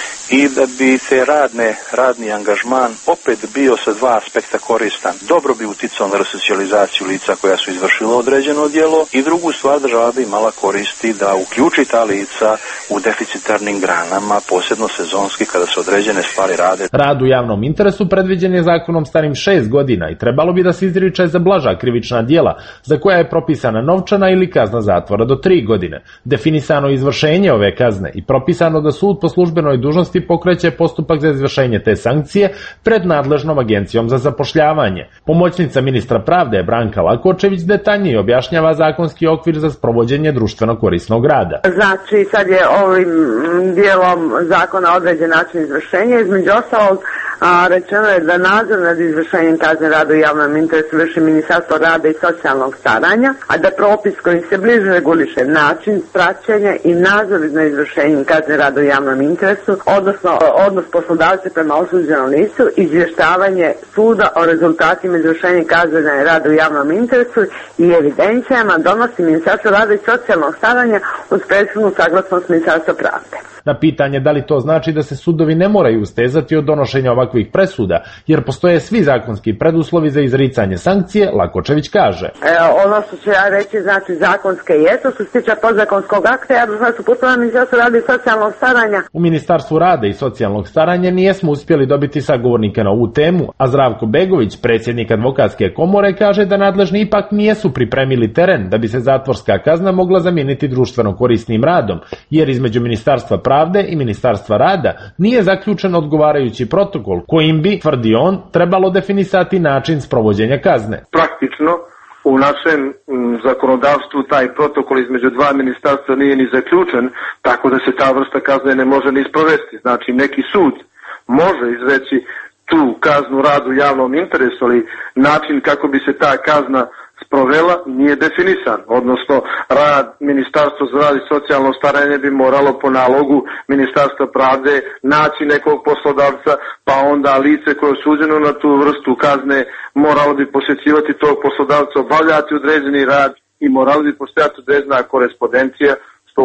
i da bi se radni angažman opet bio sa dva aspekta koristan. Dobro bi uticao na resocijalizaciju lica koja su izvršila određeno djelo i drugu stvar, država bi imala koristi da uključi ta lica u deficitarnim granama, posebno sezonski kada se određene stvari rade. Rad u javnom interesu predviđen je zakonom starim 6 godina i trebalo bi da se izriče za blaža krivična djela za koja je propisana novčana ili kazna zatvora do 3 godine. Definisano izvršenje ove kazne i propisano da sud po službenoj dužnosti pokreće postupak za izvršenje te sankcije pred nadležnom agencijom za zapošljavanje. Pomoćnica ministra pravde Branka Lakočević detaljnije objašnjava zakonski okvir za sprovođenje društveno korisnog rada. Znači sad je ovim dijelom zakona određen način izvršenja, između ostalog rečeno je da nadzor nad izvršenjem kazne rada u javnom interesu vrši Ministarstvo rada i socijalnog staranja, a da propis kojim se bliže reguliše način praćenja i nadzor nad izvršenjem kazne rada u javnom interesu, odnosno odnos poslodavca prema osuđenom licu, izvještavanje suda o rezultatima izvršenja kazne rada u javnom interesu i evidencijama donosi Ministarstvo rada i socijalnog staranja uz prethodnu saglasnost Ministarstva pravde. Na pitanje da li to znači da se sudovi ne moraju ustezati od donošenja ovakvih presuda, jer postoje svi zakonski preduslovi za izricanje sankcije, Lakočević kaže. Ono što ću ja reći, znači zakonske jesu, što se tiče podzakonskog akta, ja bih vas uputila Ministarstvo rada i socijalnog staranja. U Ministarstvu rada i socijalnog staranja nijesmo uspjeli dobiti sagovornika na ovu temu, a Zdravko Begović, predsjednik advokatske komore, kaže da nadležni ipak nijesu pripremili teren da bi se zatvorska kazna mogla zamijeniti društveno korisnim radom, jer između Ministarstva pravde i Ministarstva rada nije zaključen odgovarajući protokol kojim bi, tvrdi on, trebalo definisati način sprovođenja kazne. Praktično u našem zakonodavstvu taj protokol između dva ministarstva nije ni zaključen, tako da se ta vrsta kazne ne može ni sprovesti. Znači neki sud može izreći tu kaznu radu u javnom interesu, ali način kako bi se ta kazna sprovela nije definisan, odnosno rad Ministarstva za rad i socijalno staranje bi moralo po nalogu Ministarstva pravde naći nekog poslodavca, pa onda lice koje je osuđeno na tu vrstu kazne moralo bi posjećivati tog poslodavca, obavljati određeni rad i moralo bi postojati određena korespondencija, što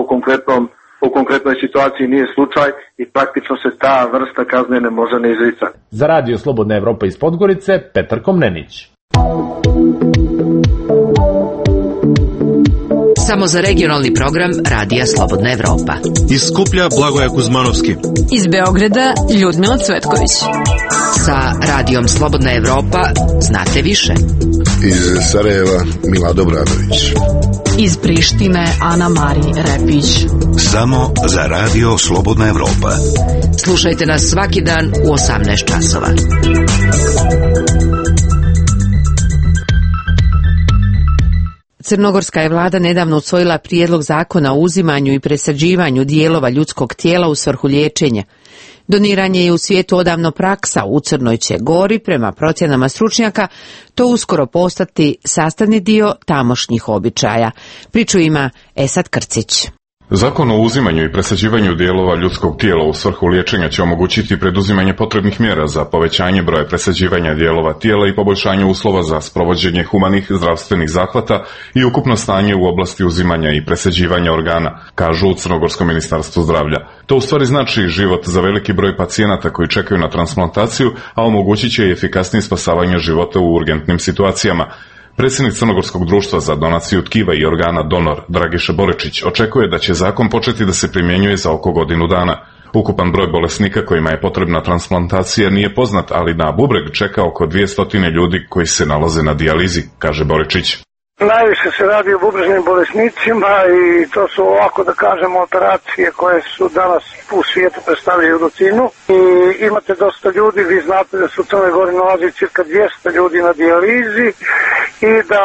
u konkretnoj situaciji nije slučaj i praktično se ta vrsta kazne ne može ne izricati. Za Radio Slobodna Evropa iz Podgorice, Petar Komnenić. Samo za regionalni program Radija Slobodna Evropa. Iz Skuplja Blagoja Kuzmanovski. Iz Beograda Ljudmila Cvetković. Sa Radijom Slobodna Evropa znate više. Iz Sarajeva Milado Bradović. Iz Prištine Ana Mari Repić. Samo za Radio Slobodna Evropa. Slušajte nas svaki dan u 18 časova. Crnogorska je vlada nedavno usvojila prijedlog zakona o uzimanju i presađivanju dijelova ljudskog tijela u svrhu liječenja. Doniranje je u svijetu odavno praksa, u Crnoj će Gori, prema procjenama stručnjaka, to uskoro postati sastavni dio tamošnjih običaja. Priču ima Esad Krcić. Zakon o uzimanju i presađivanju dijelova ljudskog tijela u svrhu liječenja će omogućiti preduzimanje potrebnih mjera za povećanje broja presađivanja dijelova tijela i poboljšanje uslova za sprovođenje humanih zdravstvenih zahvata i ukupno stanje u oblasti uzimanja i presađivanja organa, kažu u Crnogorskom ministarstvu zdravlja. To u stvari znači život za veliki broj pacijenata koji čekaju na transplantaciju, a omogućit će i efikasnije spasavanje života u urgentnim situacijama. Predsjednik Crnogorskog društva za donaciju tkiva i organa donor Dragiša Borečić očekuje da će zakon početi da se primjenjuje za oko godinu dana. Ukupan broj bolesnika kojima je potrebna transplantacija nije poznat, ali na bubreg čeka oko 200 ljudi koji se nalaze na dijalizi, kaže Borečić. Najviše se radi o bubrežnim bolesnicima i to su ovako da kažemo operacije koje su danas u svijetu predstavljaju rutinu i imate dosta ljudi, vi znate da se u Crnoj Gori nalazi cirka 200 ljudi na dijalizi i da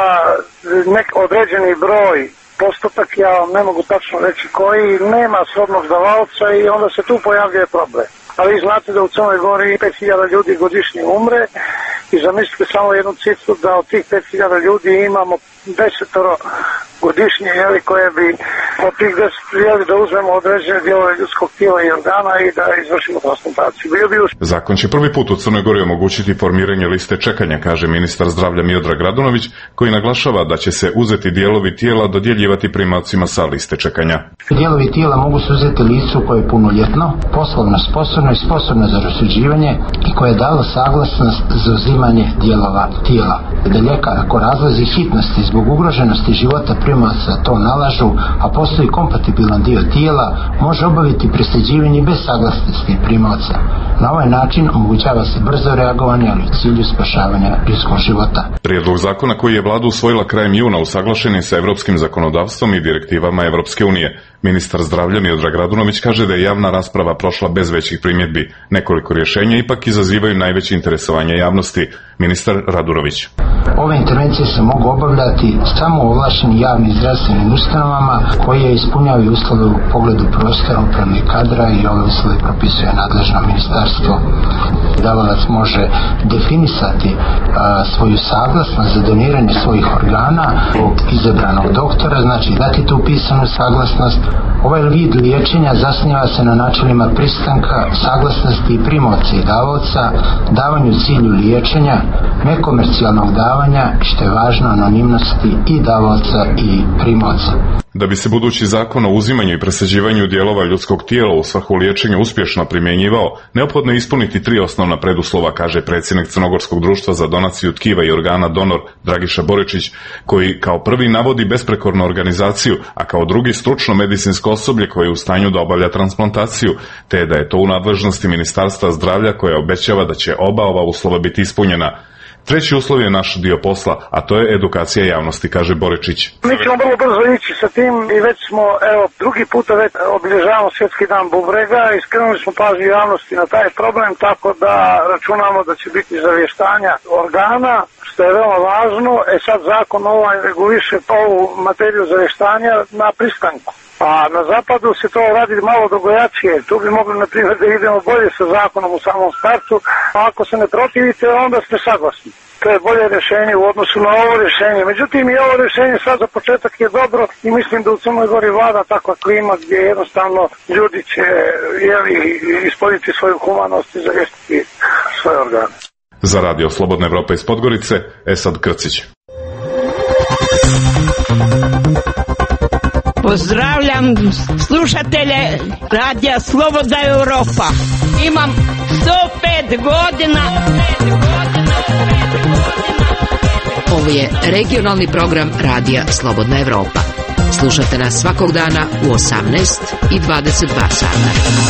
određeni broj postotak, ja vam ne mogu tačno reći koji, nema srodnog davalca i onda se tu pojavljuje problem. Ali vi znate da u Crnoj Gori 5000 ljudi godišnje umre i zamislite samo jednu cifru da od tih 5000 ljudi imamo 10 godišnje, koje bi od tih 10 da uzmemo određene dijelove ljudskog tijela i organa i da izvršimo transplantaciju. Zakon će prvi put u Crnoj Gori omogućiti formiranje liste čekanja, kaže ministar zdravlja Miodrag Radunović, koji naglašava da će se uzeti dijelovi tijela dodjeljivati primavcima sa liste čekanja. Dijelovi tijela mogu se uzeti licu koje je punoljetno, poslovno sposobno i sposobno za rasuđivanje i koje je dalo saglasnost za uzimanje dijelova tijela. Da ljekar, ako razlozi hitnosti zbog ugroženosti života primavca to nalažu, a postoji kompatibilan dio tijela, može obaviti presađivanje bez saglasnosti primavca. Na ovaj način omogućava se brzo reagovanje, ali u cilju spašavanja ljudskog života. Prijedlog zakona koji je vlada usvojila krajem juna usaglašen je sa evropskim zakonodavstvom i direktivama Evropske unije. Ministar zdravlja Miodrag Radunović kaže da je javna rasprava prošla bez većih primjedbi. Nekoliko rješenja ipak izazivaju najveće interesovanje javnosti. Ministar Radunović. Ove intervencije se mogu obavljati samo u ovlaštenim javnim zdravstvenim ustanovama koje ispunjavaju uslove u pogledu prostora, upravnih kadra i ove uslove propisuje nadležno ministarstvo. Davalac može definisati svoju saglasnost za doniranje svojih organa od izabranog doktora, znači dati tu pisanu saglasnost. Ovaj vid liječenja zasniva se na načelima pristanka, saglasnosti i primavca i davaoca, davanju cilju liječenja, nekomercijalnog davanja, što je važno, anonimnosti i davaoca i primavca. Da bi se budući zakon o uzimanju i presađivanju dijelova ljudskog tijela u svrhu liječenja uspješno primjenjivao, neophodno je ispuniti 3 osnovna preduslova, kaže predsjednik Crnogorskog društva za donaciju tkiva i organa donor Dragiša Borečić, koji kao prvi navodi besprekornu organizaciju, a kao drugi stručno medicinsko osoblje koje je u stanju da obavlja transplantaciju, te da je to u nadležnosti Ministarstva zdravlja koje obećava da će oba ova uslova biti ispunjena. Treći uslov je naš dio posla, a to je edukacija javnosti, kaže Borečić. Mi ćemo vrlo brzo ići sa tim i već smo, drugi puta već obilježavamo Svjetski dan bubrega i skrenuli smo pažnju javnosti na taj problem, tako da računamo da će biti zavještanja organa, što je veoma važno. Sad zakon reguliše ovu materiju zavještanja na pristanku. A na zapadu se to radi malo drugačije. Tu bi mogli, na primjer, da idemo bolje sa zakonom u samom startu, a ako se ne protivite, onda ste saglasni. To je bolje rješenje u odnosu na ovo rješenje. Međutim, i ovo rješenje sad za početak je dobro i mislim da u Crnoj Gori vlada takva klima gdje jednostavno ljudi će ispoljiti svoju humanost i zavještiti svoje organe. Za Radio Slobodna Evropa iz Podgorice, Esad Krcić. Pozdravljam slušatelje Radija Slobodna Evropa. Imam 105 godina. Ovo je regionalni program Radija Slobodna Evropa. Slušate nas svakog dana u 18 i 22 sata.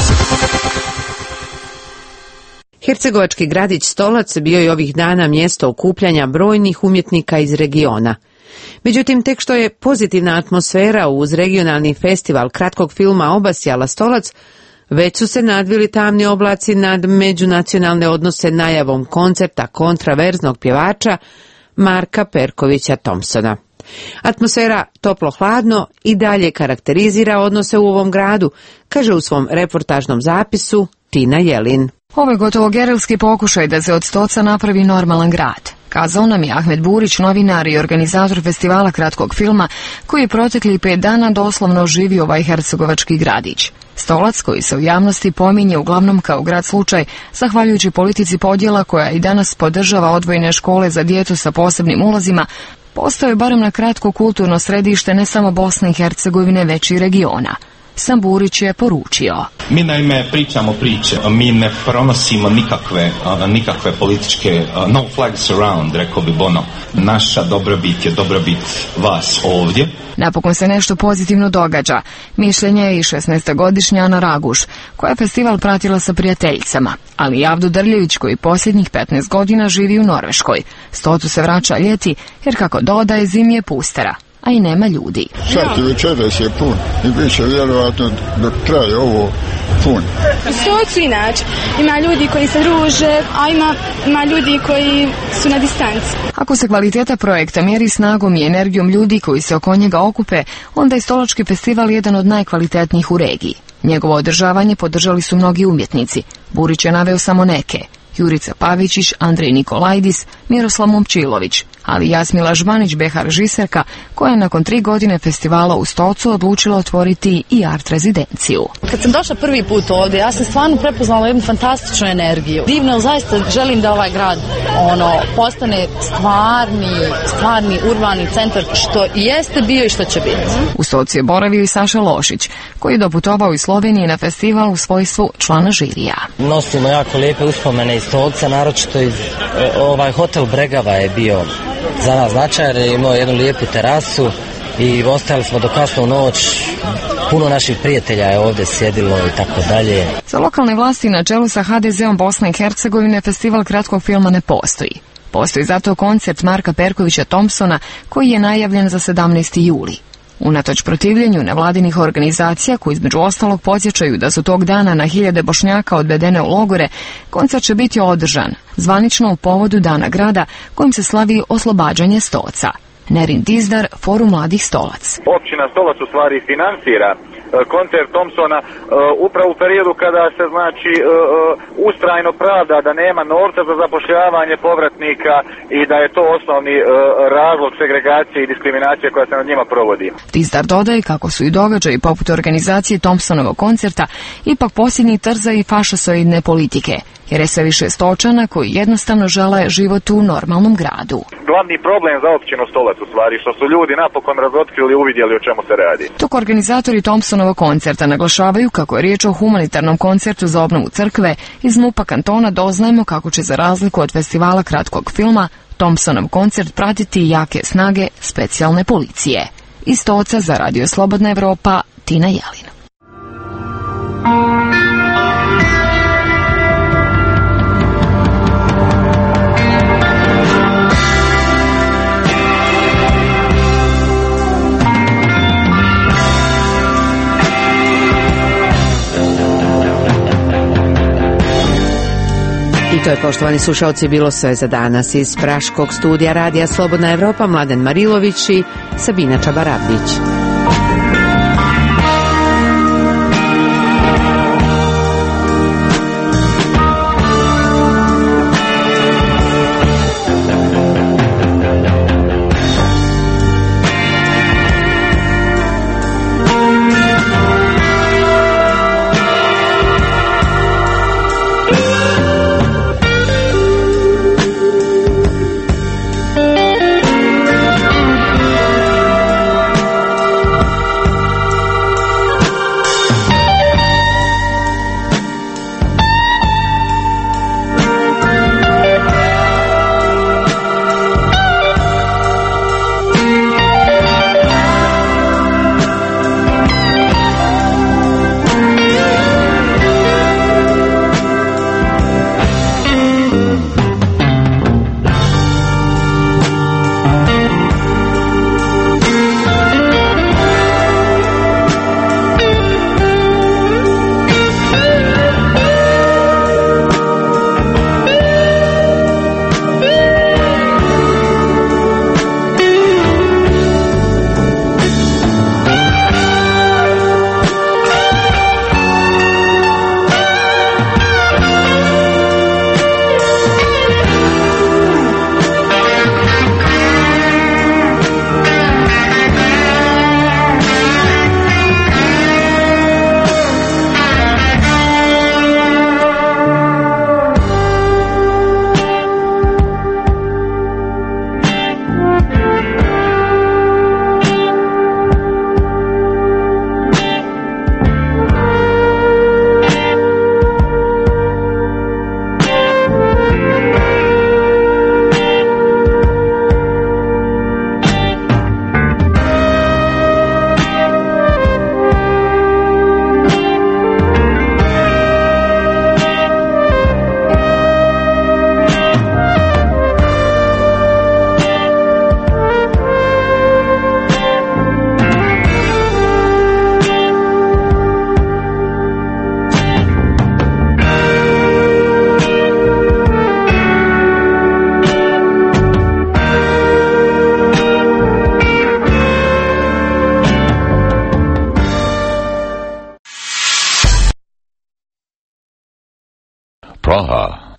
Hercegovački gradić Stolac bio je ovih dana mjesto okupljanja brojnih umjetnika iz regiona. Međutim, tek što je pozitivna atmosfera uz regionalni festival kratkog filma obasjala Stolac, već su se nadvili tamni oblaci nad međunacionalne odnose najavom koncerta kontraverznog pjevača Marka Perkovića Thompsona. Atmosfera toplo-hladno i dalje karakterizira odnose u ovom gradu, kaže u svom reportažnom zapisu Tina Jelin. Ovo je gotovo gerilski pokušaj da se od Stoca napravi normalan grad. Kazao nam je Ahmed Burić, novinar i organizator festivala kratkog filma, koji je proteklih 5 dana doslovno oživio ovaj hercegovački gradić. Stolac, koji se u javnosti pominje uglavnom kao grad slučaj, zahvaljujući politici podjela koja i danas podržava odvojene škole za djecu sa posebnim ulazima, postao je barem na kratko kulturno središte ne samo Bosne i Hercegovine, već i regiona. Sam Burić je poručio. Mi naime pričamo priče, mi ne pronosimo nikakve političke, no flags around, rekao bi Bono. Naša dobrobit je dobrobit vas ovdje. Napokon se nešto pozitivno događa. Mišljenje je i 16-godišnja Ana Raguš, koja je festival pratila sa prijateljicama, ali i Avdu Drljević, koji posljednjih 15 godina živi u Norveškoj. Stotu se vraća ljeti, jer kako dodaje, zimi je pustera, a i nema ljudi. Svaki večeras je pun i bit će vjerovatno dok traje ovo telefon. U Stocu inače. Ima ljudi koji se druže, a ima ljudi koji su na distanci. Ako se kvaliteta projekta mjeri snagom i energijom ljudi koji se oko njega okupe, onda je Stolački festival jedan od najkvalitetnijih u regiji. Njegovo održavanje podržali su mnogi umjetnici. Burić je naveo samo neke. Jurica Pavičić, Andrej Nikolajdis, Miroslav Momčilović, ali Jasmila Žbanić, behar režiserka, koja je nakon 3 godine festivala u Stocu odlučila otvoriti i art rezidenciju. Kad sam došla prvi put ovdje, ja sam stvarno prepoznala jednu fantastičnu energiju. Divno, zaista želim da ovaj grad postane stvarni urbani centar, što i jeste bio i što će biti. U Stocu je boravio i Saša Lošić, koji je doputovao iz Slovenije na festival u svojstvu člana žirija. Nosimo jako lijepe uspomene iz Stolca, naročito iz hotel Bregava je bio za nas značajan, je imao jednu lijepu terasu i ostali smo do kasno u noć. Puno naših prijatelja je ovdje sjedilo i tako dalje. Za lokalne vlasti na čelu sa HDZ-om Bosne i Hercegovine festival kratkog filma ne postoji. Postoji zato koncert Marka Perkovića Thompsona koji je najavljen za 17. juli. Unatoč protivljenju nevladinih organizacija koji između ostalog podsjećaju da su tog dana na hiljade Bošnjaka odvedene u logore, koncert će biti održan, zvanično u povodu Dana grada kojim se slavi oslobađanje Stoca. Nerin Dizdar, Forum mladih Stolac. Općina Stolac u stvari financira koncert Thompsona upravo u periodu kada se ustrajno pravda da nema novca za zapošljavanje povratnika i da je to osnovni razlog segregacije i diskriminacije koja se nad njima provodi. Dizdar dodaje kako su i događaji poput organizacije Thompsonovog koncerta ipak posljednji trzaj fašisoidne politike, jer je sve više Stočana koji jednostavno žele život u normalnom gradu. Glavni problem za općinu Stolac u stvari što su ljudi napokon razotkrili i uvidjeli o čemu se radi. Dok organizatori Thompsonovog koncerta naglašavaju kako je riječ o humanitarnom koncertu za obnovu crkve, iz MUP-a kantona doznajemo kako će za razliku od festivala kratkog filma Thompsonov koncert pratiti jake snage specijalne policije. Iz Stoca za Radio Slobodna Evropa, Tina Jelin. I to je, poštovani slušalci, bilo sve za danas. Iz Praškog studija Radija Slobodna Evropa, Mladen Marilović i Sabina Čabarabić. Praha.